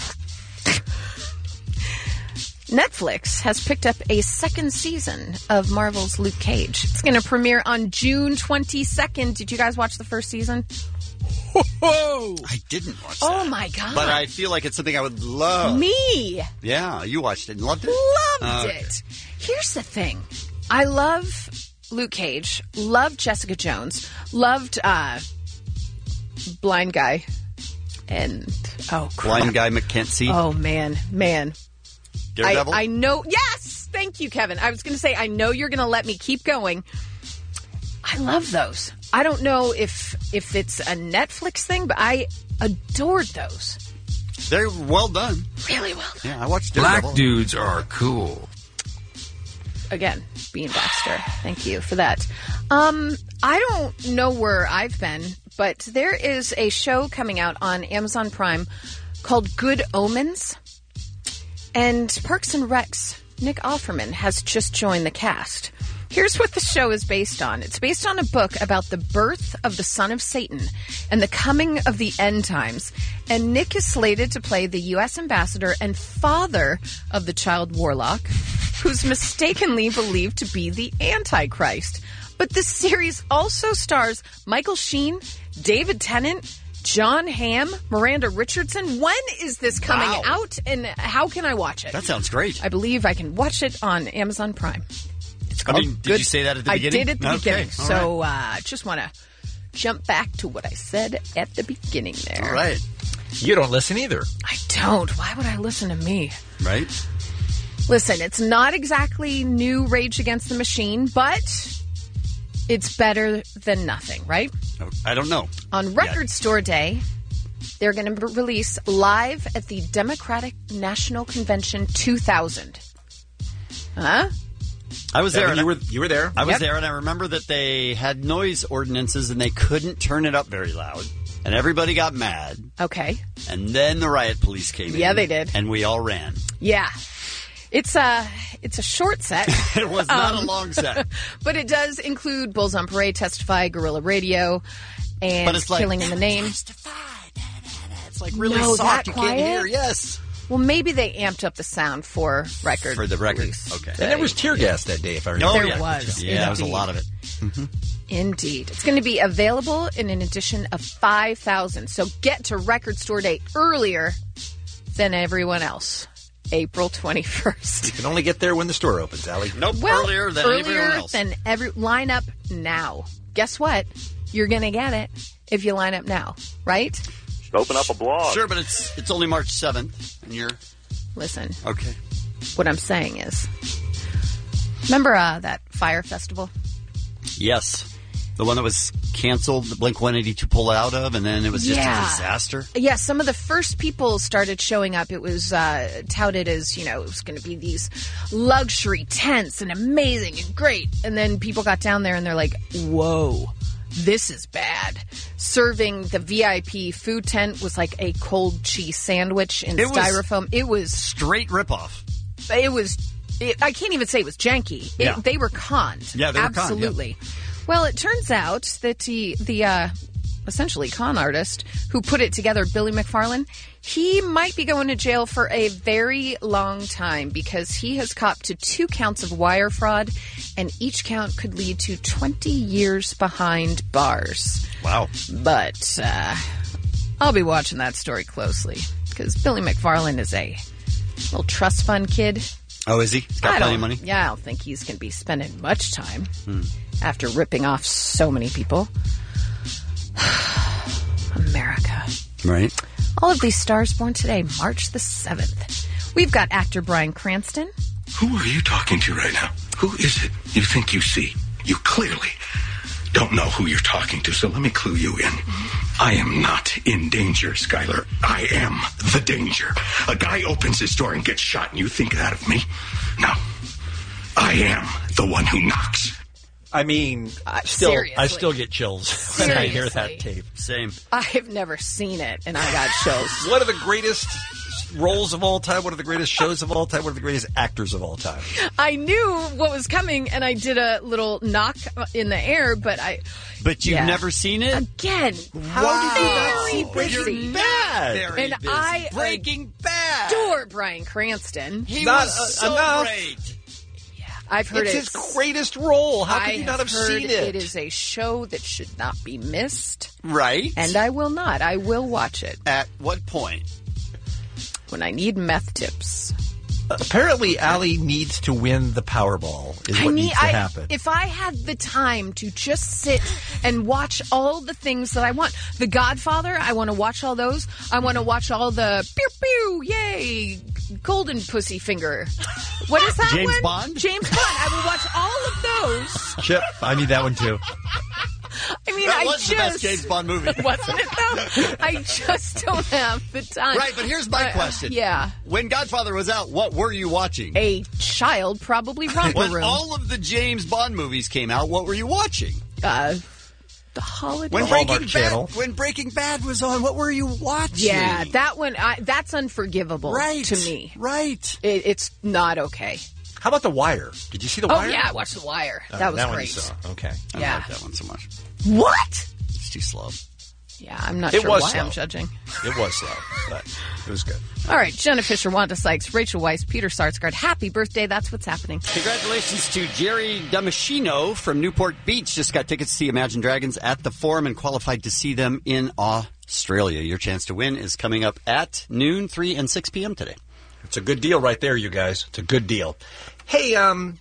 Netflix has picked up a second season of Marvel's Luke Cage. It's going to premiere on June 22nd. Did you guys watch the first season? I didn't watch that. Oh, my God. But I feel like it's something I would love. Me. Yeah, you watched it and loved it? Loved it. Here's the thing. I love Luke Cage, loved Jessica Jones, loved Blind Guy, and, crap. Blind Guy McKenzie. Oh, man. Daredevil? I know. Yes! Thank you, Kevin. I was going to say, I know you're going to let me keep going. I love those. I don't know if it's a Netflix thing, but I adored those. They're well done. Really well done. Yeah, I watched Black Daredevil. dudes are cool. Again, Bean Baxter. Thank you for that. I don't know where I've been, but there is a show coming out on Amazon Prime called Good Omens. And Parks and Rec's Nick Offerman has just joined the cast. Here's what the show is based on. It's based on a book about the birth of the son of Satan and the coming of the end times. And Nick is slated to play the U.S. ambassador and father of the child warlock, who's mistakenly believed to be the Antichrist. But this series also stars Michael Sheen, David Tennant, John Hamm, Miranda Richardson. When is this coming out, and how can I watch it? That sounds great. I believe I can watch it on Amazon Prime. It's I mean, did you say that at the beginning? I did at the beginning. All So just want to jump back to what I said at the beginning there. All right. You don't listen either. I don't. Why would I listen to me? Right. Listen, it's not exactly new Rage Against the Machine, but it's better than nothing, right? I don't know. On Record Store Day, they're going to release Live at the Democratic National Convention 2000. Huh? I was there. Evan, you were there. I was there, and I remember that they had noise ordinances, and they couldn't turn it up very loud, and everybody got mad. Okay. And then the riot police came in. Yeah, they did. And we all ran. Yeah. It's a short set. It was not a long set. But it does include Bulls on Parade, Testify, Guerrilla Radio, and But it's like, Killing in the Name. It's like really No, soft. that You quiet? can't hear. Yes. Well, maybe they amped up the sound for record. For the record. release. Okay. And there was tear gas that day, if I remember. There was. Yeah, there was a indeed. lot of it. Indeed. It's going to be available in an edition of 5,000. So get to Record Store Day earlier than everyone else. April 21st. You can only get there when the store opens, Allie. Nope, Well, earlier than everyone else. line up now. Guess what? You're going to get it if you line up now, right? Just open up a blog. Sure, but it's only March 7th, and you're... Listen. Okay. What I'm saying is, remember that Fire Festival? Yes. The one that was canceled, the Blink-182 pulled out of, and then it was just a disaster. Yeah, some of the first people started showing up. It was touted as, it was going to be these luxury tents and amazing and great. And then people got down there and they're like, whoa, this is bad. Serving the VIP food tent was like a cold cheese sandwich in styrofoam. It was straight ripoff. I can't even say it was janky. They were conned. Yeah, they were absolutely. conned, Well, it turns out that the essentially con artist who put it together, Billy McFarland, he might be going to jail for a very long time because he has copped to 2 counts of wire fraud, and each count could lead to 20 years behind bars. Wow. But I'll be watching that story closely because Billy McFarland is a little trust fund kid. Oh, is he? He's got plenty of money? Yeah, I don't think he's going to be spending much time after ripping off so many people. America. Right. All of these stars born today, March the 7th. We've got actor Bryan Cranston. Who are you talking to right now? Who is it you think you see? You clearly don't know who you're talking to, so let me clue you in. I am not in danger, Skylar. I am the danger. A guy opens his door and gets shot, and you think that of me? No. I am the one who knocks. I mean, I still get chills when I hear that tape. Same. I've never seen it, and I got chills. One of the greatest roles of all time, one of the greatest shows of all time, one of the greatest actors of all time. I knew what was coming, and I did a little knock in the air, but But you've never seen it? Again, How did you not see Breaking Bad? Very and busy. I Breaking Bad. adore Bryan Cranston. He was so great. I've heard it's his greatest role. How could you not have seen it? It is a show that should not be missed. Right. And I will not. I will watch it. At what point? When I need meth tips. Apparently, Allie needs to win the Powerball is what needs to happen. If I had the time to just sit and watch all the things that I want. The Godfather, I want to watch all those. I want to watch all the pew pew, yay, golden pussy finger. What is that James one? Bond? James Bond. I will watch all of those. Chip, I need that one too. I mean, that was the best James Bond movie. Wasn't it, though? I just don't have the time. Right, but here's my question. Yeah. When Godfather was out, what were you watching? A child, probably Romper When Room. all of the James Bond movies came out, what were you watching? The Holiday. When Breaking Bad was on, what were you watching? Yeah, that one, that's unforgivable to me. Right. It's not okay. How about The Wire? Did you see The Wire? Oh, yeah, I watched The Wire. That was that great. one you saw. Okay. I don't like that one so much. What? It's too slow. Yeah, I'm not It sure was why slow. I'm judging. It was slow, but it was good. All right, Jenna Fisher, Wanda Sykes, Rachel Weisz, Peter Sarsgaard. Happy birthday. That's what's happening. Congratulations to Jerry Damasceno from Newport Beach. Just got tickets to see Imagine Dragons at the Forum and qualified to see them in Australia. Your chance to win is coming up at noon, 3 and 6 p.m. today. It's a good deal right there, you guys. It's a good deal. Hey,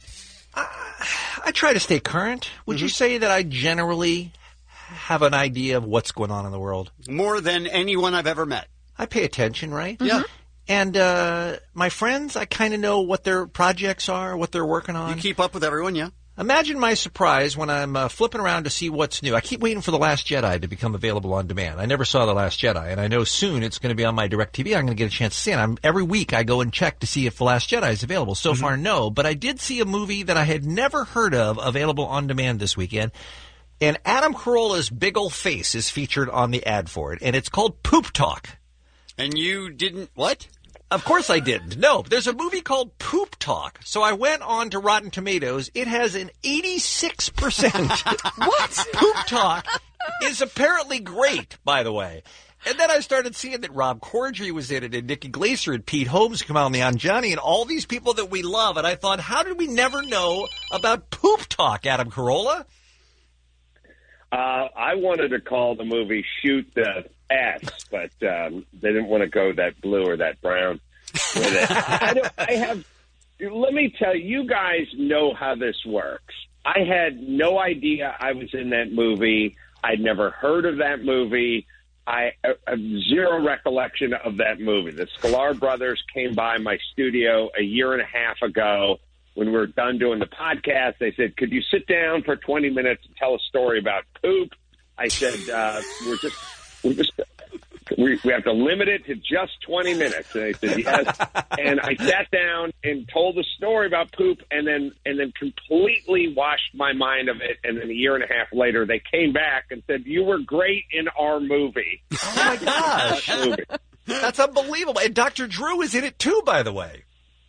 I try to stay current. Would you say that I generally have an idea of what's going on in the world? More than anyone I've ever met. I pay attention, right? Yeah. And my friends, I kind of know what their projects are, what they're working on. You keep up with everyone, yeah? Imagine my surprise when I'm flipping around to see what's new. I keep waiting for The Last Jedi to become available on demand. I never saw The Last Jedi, and I know soon it's going to be on my DirecTV. I'm going to get a chance to see it. Every week I go and check to see if The Last Jedi is available. So far, no. But I did see a movie that I had never heard of available on demand this weekend. And Adam Carolla's big old face is featured on the ad for it. And it's called Poop Talk. And you didn't... What? Of course I didn't. No, there's a movie called Poop Talk. So I went on to Rotten Tomatoes. It has an 86%. What? Poop Talk is apparently great, by the way. And then I started seeing that Rob Corddry was in it, and Nikki Glaser, and Pete Holmes, Kamal Nanjiani, and all these people that we love. And I thought, how did we never know about Poop Talk, Adam Carolla? I wanted to call the movie Shoot the S, but they didn't want to go that blue or that brown with it. Let me tell you, you guys know how this works. I had no idea I was in that movie. I'd never heard of that movie. I have zero recollection of that movie. The Sklar brothers came by my studio a year and a half ago when we were done doing the podcast. They said, could you sit down for 20 minutes and tell a story about poop? I said, we have to limit it to just 20 minutes. And I said, yes. And I sat down and told the story about poop and then completely washed my mind of it. And then a year and a half later, they came back and said, you were great in our movie. Oh, my gosh. That's unbelievable. And Dr. Drew is in it, too, by the way.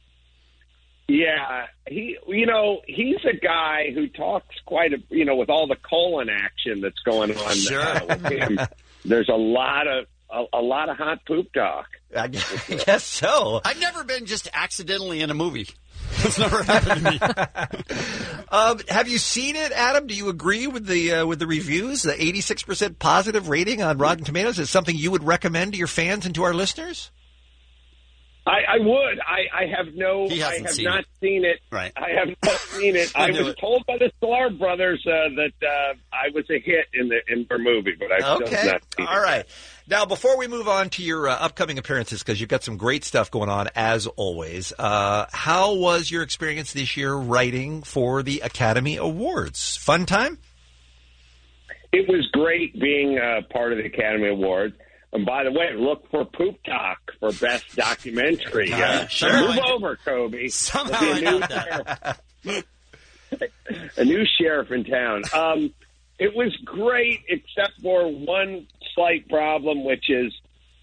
Yeah, he's a guy who talks with all the colon action that's going on with him. There's a lot of hot poop talk. I guess so. I've never been just accidentally in a movie. That's never happened to me. Have you seen it, Adam? Do you agree with the reviews? The 86% positive rating on Rotten Tomatoes is something you would recommend to your fans and to our listeners? I would. I have not seen it. Right. I have not seen it. I was told by the Sklar brothers that I was a hit in their movie, but I've still not seen it. All right. Now, before we move on to your upcoming appearances, because you've got some great stuff going on, as always, how was your experience this year writing for the Academy Awards? Fun time? It was great being part of the Academy Awards. And by the way, look for Poop Talk for Best Documentary. Move over, Kobe. A new sheriff in town. It was great, except for one slight problem, which is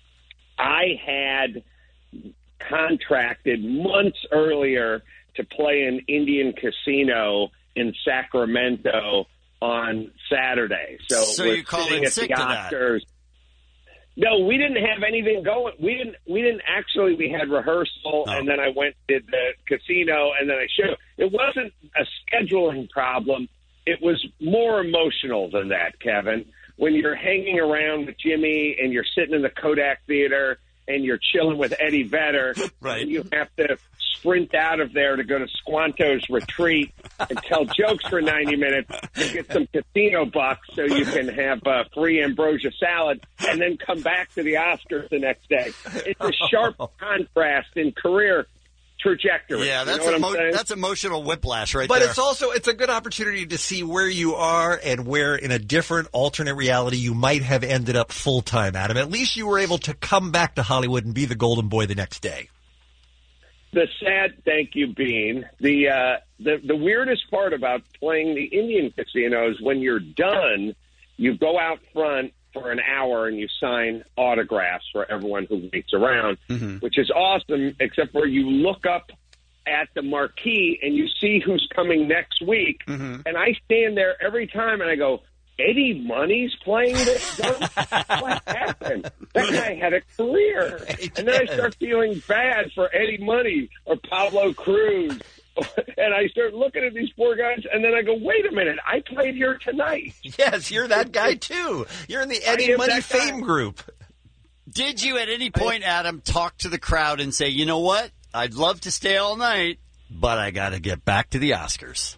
I had contracted months earlier to play an Indian casino in Sacramento on Saturday. So you called in sick to that. No, we didn't have anything going. We didn't actually. We had rehearsal, and then I went to the casino, and then I showed. It wasn't a scheduling problem. It was more emotional than that, Kevin. When you're hanging around with Jimmy and you're sitting in the Kodak Theater and you're chilling with Eddie Vedder, right. And you have to sprint out of there to go to Squanto's retreat and tell jokes for 90 minutes and get some casino bucks so you can have free ambrosia salad and then come back to the Oscars the next day. It's a sharp contrast in career trajectory. Yeah, that's emotional whiplash right there. But it's a good opportunity to see where you are and where in a different alternate reality you might have ended up full-time, Adam. At least you were able to come back to Hollywood and be the golden boy the next day. The sad thank you, Bean. The weirdest part about playing the Indian casino is when you're done, you go out front for an hour and you sign autographs for everyone who waits around, which is awesome, except where you look up at the marquee and you see who's coming next week. And I stand there every time and I go, Eddie Money's playing this? What happened? That guy had a career. And then I start feeling bad for Eddie Money or Pablo Cruz. And I start looking at these poor guys, and then I go, wait a minute, I played here tonight. Yes, you're that guy, too. You're in the Eddie Money fame group. Did you at any point, Adam, talk to the crowd and say, you know what, I'd love to stay all night, but I got to get back to the Oscars?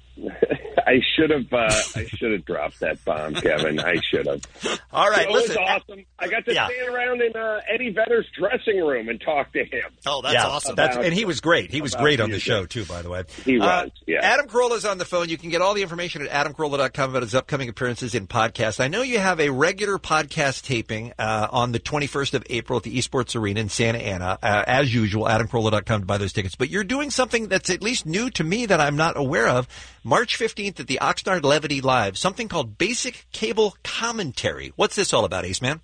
I should have dropped that bomb, Kevin. I should have. All right, listen. It was awesome. I got to stand around in Eddie Vedder's dressing room and talk to him. Oh, that's awesome. And he was great. He was great on the show, too, by the way. He was, yeah. Adam Carolla's on the phone. You can get all the information at adamcarolla.com about his upcoming appearances in podcasts. I know you have a regular podcast taping on the 21st of April at the Esports Arena in Santa Ana. As usual, adamcarolla.com to buy those tickets. But you're doing something that's at least new to me that I'm not aware of. March 15th at the Oxnard Levity Live, something called Basic Cable Commentary. What's this all about, Ace Man?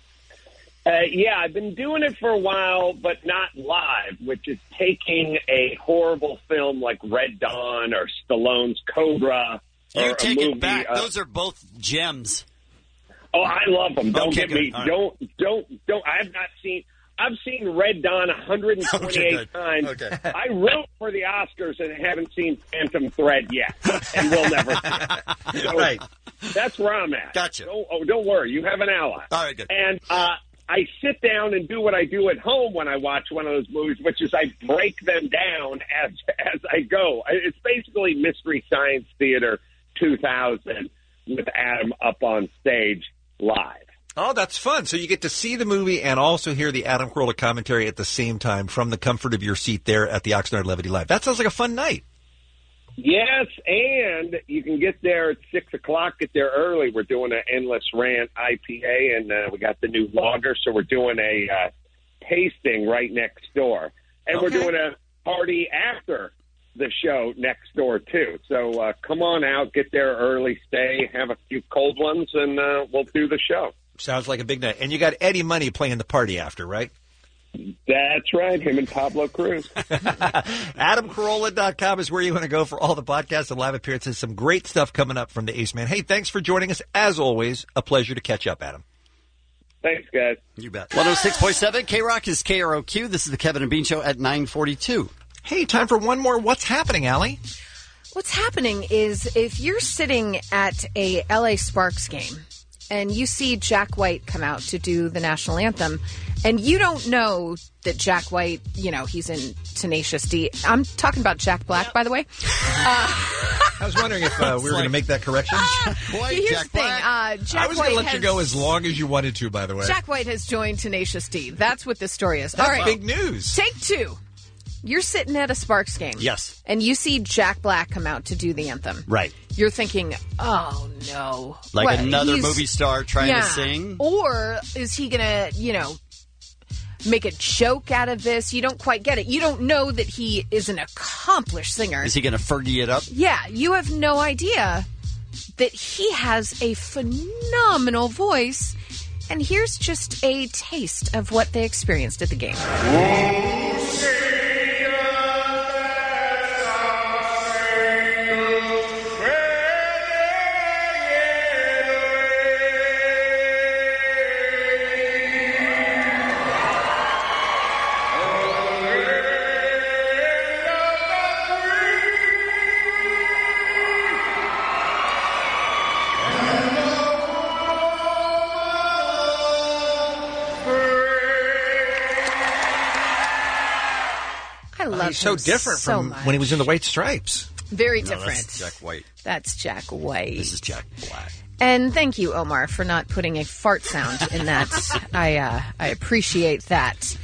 Yeah, I've been doing it for a while, but not live, which is taking a horrible film like Red Dawn or Stallone's Cobra. You take it back. Those are both gems. Oh, I love them. Don't Okay, get me. good. All right. Don't. I've seen Red Dawn 128 times. Okay. I wrote for the Oscars and haven't seen Phantom Thread yet, and will never see it. So Right. That's where I'm at. Gotcha. Don't worry. You have an ally. All right, good. And I sit down and do what I do at home when I watch one of those movies, which is I break them down as I go. It's basically Mystery Science Theater 2000 with Adam up on stage live. Oh, that's fun. So you get to see the movie and also hear the Adam Carolla commentary at the same time from the comfort of your seat there at the Oxnard Levity Live. That sounds like a fun night. Yes, and you can get there at 6 o'clock. Get there early. We're doing an Endless Rant IPA, and we got the new lager, so we're doing a tasting right next door. And we're doing a party after the show next door, too. So come on out, get there early, stay, have a few cold ones, and we'll do the show. Sounds like a big night. And you got Eddie Money playing the party after, right? That's right, him and Pablo Cruz. AdamCarolla.com is where you want to go for all the podcasts and live appearances. Some great stuff coming up from the Ace Man. Hey, thanks for joining us. As always, a pleasure to catch up, Adam. Thanks, guys. You bet. 106.7 K-Rock is KROQ. This is the Kevin and Bean Show at 9:42. Hey, time for one more. What's happening, Allie? What's happening is if you're sitting at a LA Sparks game and you see Jack White come out to do the national anthem, and you don't know that Jack White, he's in Tenacious D. I'm talking about Jack Black, by the way. I was wondering if we were going to make that correction. Here's the thing. Jack I was going to let you go as long as you wanted to, by the way. Jack White has joined Tenacious D. That's what this story is. That's All right. big news. Take two. You're sitting at a Sparks game. Yes. And you see Jack Black come out to do the anthem. Right. You're thinking, oh, no. Like What, another he's- movie star trying to sing? Or is he going to, make a joke out of this? You don't quite get it. You don't know that he is an accomplished singer. Is he going to Fergie it up? Yeah, you have no idea that he has a phenomenal voice. And here's just a taste of what they experienced at the game. I love He's so him different so from much. when he was in the White Stripes. Very No, different. that's Jack White. That's Jack White. This is Jack Black. And thank you, Omar, for not putting a fart sound in that. I appreciate that.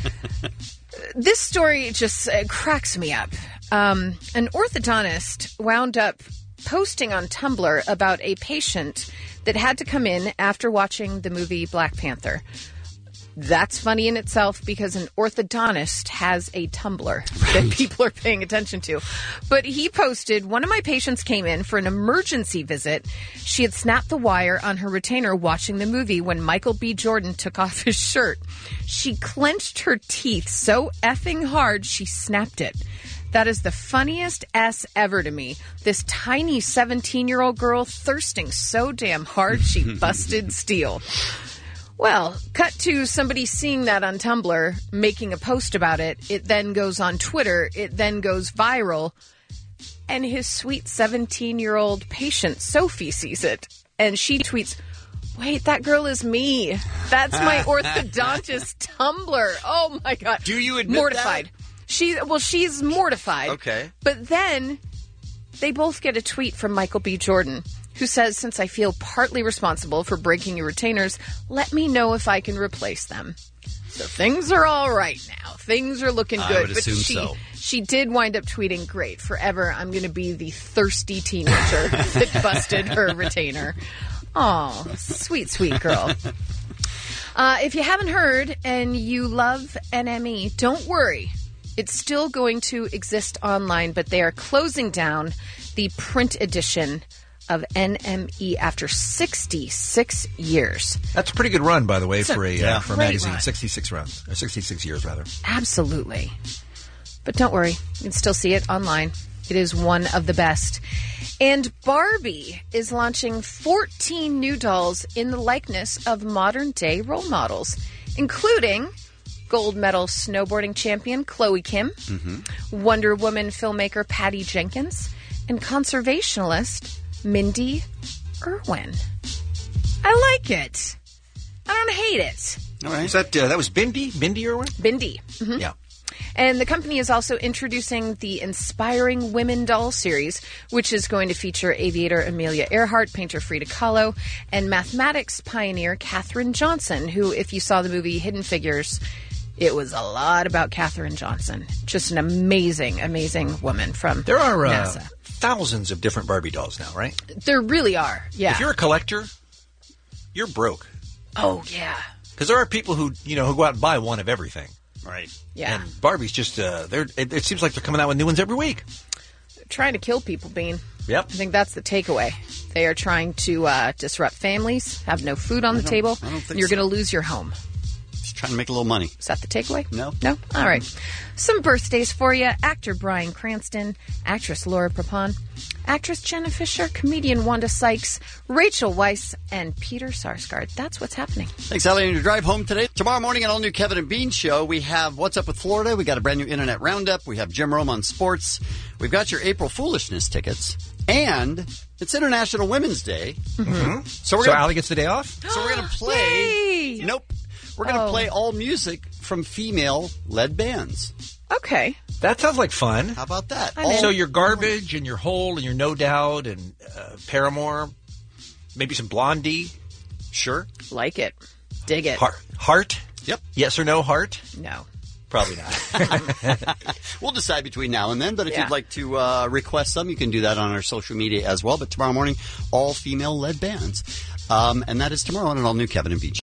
This story just cracks me up. An orthodontist wound up posting on Tumblr about a patient that had to come in after watching the movie Black Panther. That's funny in itself because an orthodontist has a Tumblr that people are paying attention to. But he posted, one of my patients came in for an emergency visit. She had snapped the wire on her retainer watching the movie when Michael B. Jordan took off his shirt. She clenched her teeth so effing hard she snapped it. That is the funniest S ever to me. This tiny 17-year-old girl thirsting so damn hard she busted steel. Well, cut to somebody seeing that on Tumblr, making a post about it. It then goes on Twitter. It then goes viral. And his sweet 17-year-old patient, Sophie, sees it. And she tweets, wait, that girl is me. That's my orthodontist Tumblr. Oh, my God. Do you admit mortified. She's mortified. Okay. But then they both get a tweet from Michael B. Jordan, who says, since I feel partly responsible for breaking your retainers, let me know if I can replace them. So things are all right now. Things are looking good. I would assume so. She did wind up tweeting, great, forever I'm going to be the thirsty teenager that busted her retainer. Oh, sweet, sweet girl. If you haven't heard and you love NME, don't worry. It's still going to exist online, but they are closing down the print edition of NME after 66 years. That's a pretty good run, by the way, It's a for a great magazine. run. 66 years, rather. Absolutely. But don't worry, you can still see it online. It is one of the best. And Barbie is launching 14 new dolls in the likeness of modern-day role models, including gold medal snowboarding champion Chloe Kim, Wonder Woman filmmaker Patty Jenkins, and conservationist Mindy Irwin. I like it. I don't hate it. All right. That was Mindy Irwin? Bindi. Mm-hmm. Yeah. And the company is also introducing the Inspiring Women doll series, which is going to feature aviator Amelia Earhart, painter Frida Kahlo, and mathematics pioneer Katherine Johnson, who, if you saw the movie Hidden Figures, it was a lot about Katherine Johnson. Just an amazing, amazing woman from There are NASA. thousands of different Barbie dolls now, right? There really are, yeah. If you're a collector, you're broke. Oh, yeah. Because there are people who go out and buy one of everything. Right. Yeah. And Barbie's just, it seems like they're coming out with new ones every week. They're trying to kill people, Bean. Yep. I think that's the takeaway. They are trying to disrupt families, have no food on the table, I don't think and you're so. going to lose your home. Just trying to make a little money. Is that the takeaway? No. No? All right. Some birthdays for you. Actor Bryan Cranston, actress Laura Prepon, actress Jenna Fisher, comedian Wanda Sykes, Rachel Weisz, and Peter Sarsgaard. That's what's happening. Thanks, Ellie, on your drive home today. Tomorrow morning, an all-new Kevin and Bean show. We have What's Up with Florida. We got a brand new Internet Roundup. We have Jim Rome on sports. We've got your April Foolishness tickets. And it's International Women's Day. Mm-hmm. So Allie gets the day off? So we're going to play... Nope. We're going to play all music from female-led bands. Okay. That sounds like fun. How about that? So your Garbage and your Hole and your No Doubt and Paramore, maybe some Blondie. Sure. Like it. Dig it. Heart? Yep. Yes or no Heart? No. Probably not. We'll decide between now and then, but if Yeah. you'd like to request some, you can do that on our social media as well. But tomorrow morning, all female-led bands. And that is tomorrow on an all-new Kevin and Bean.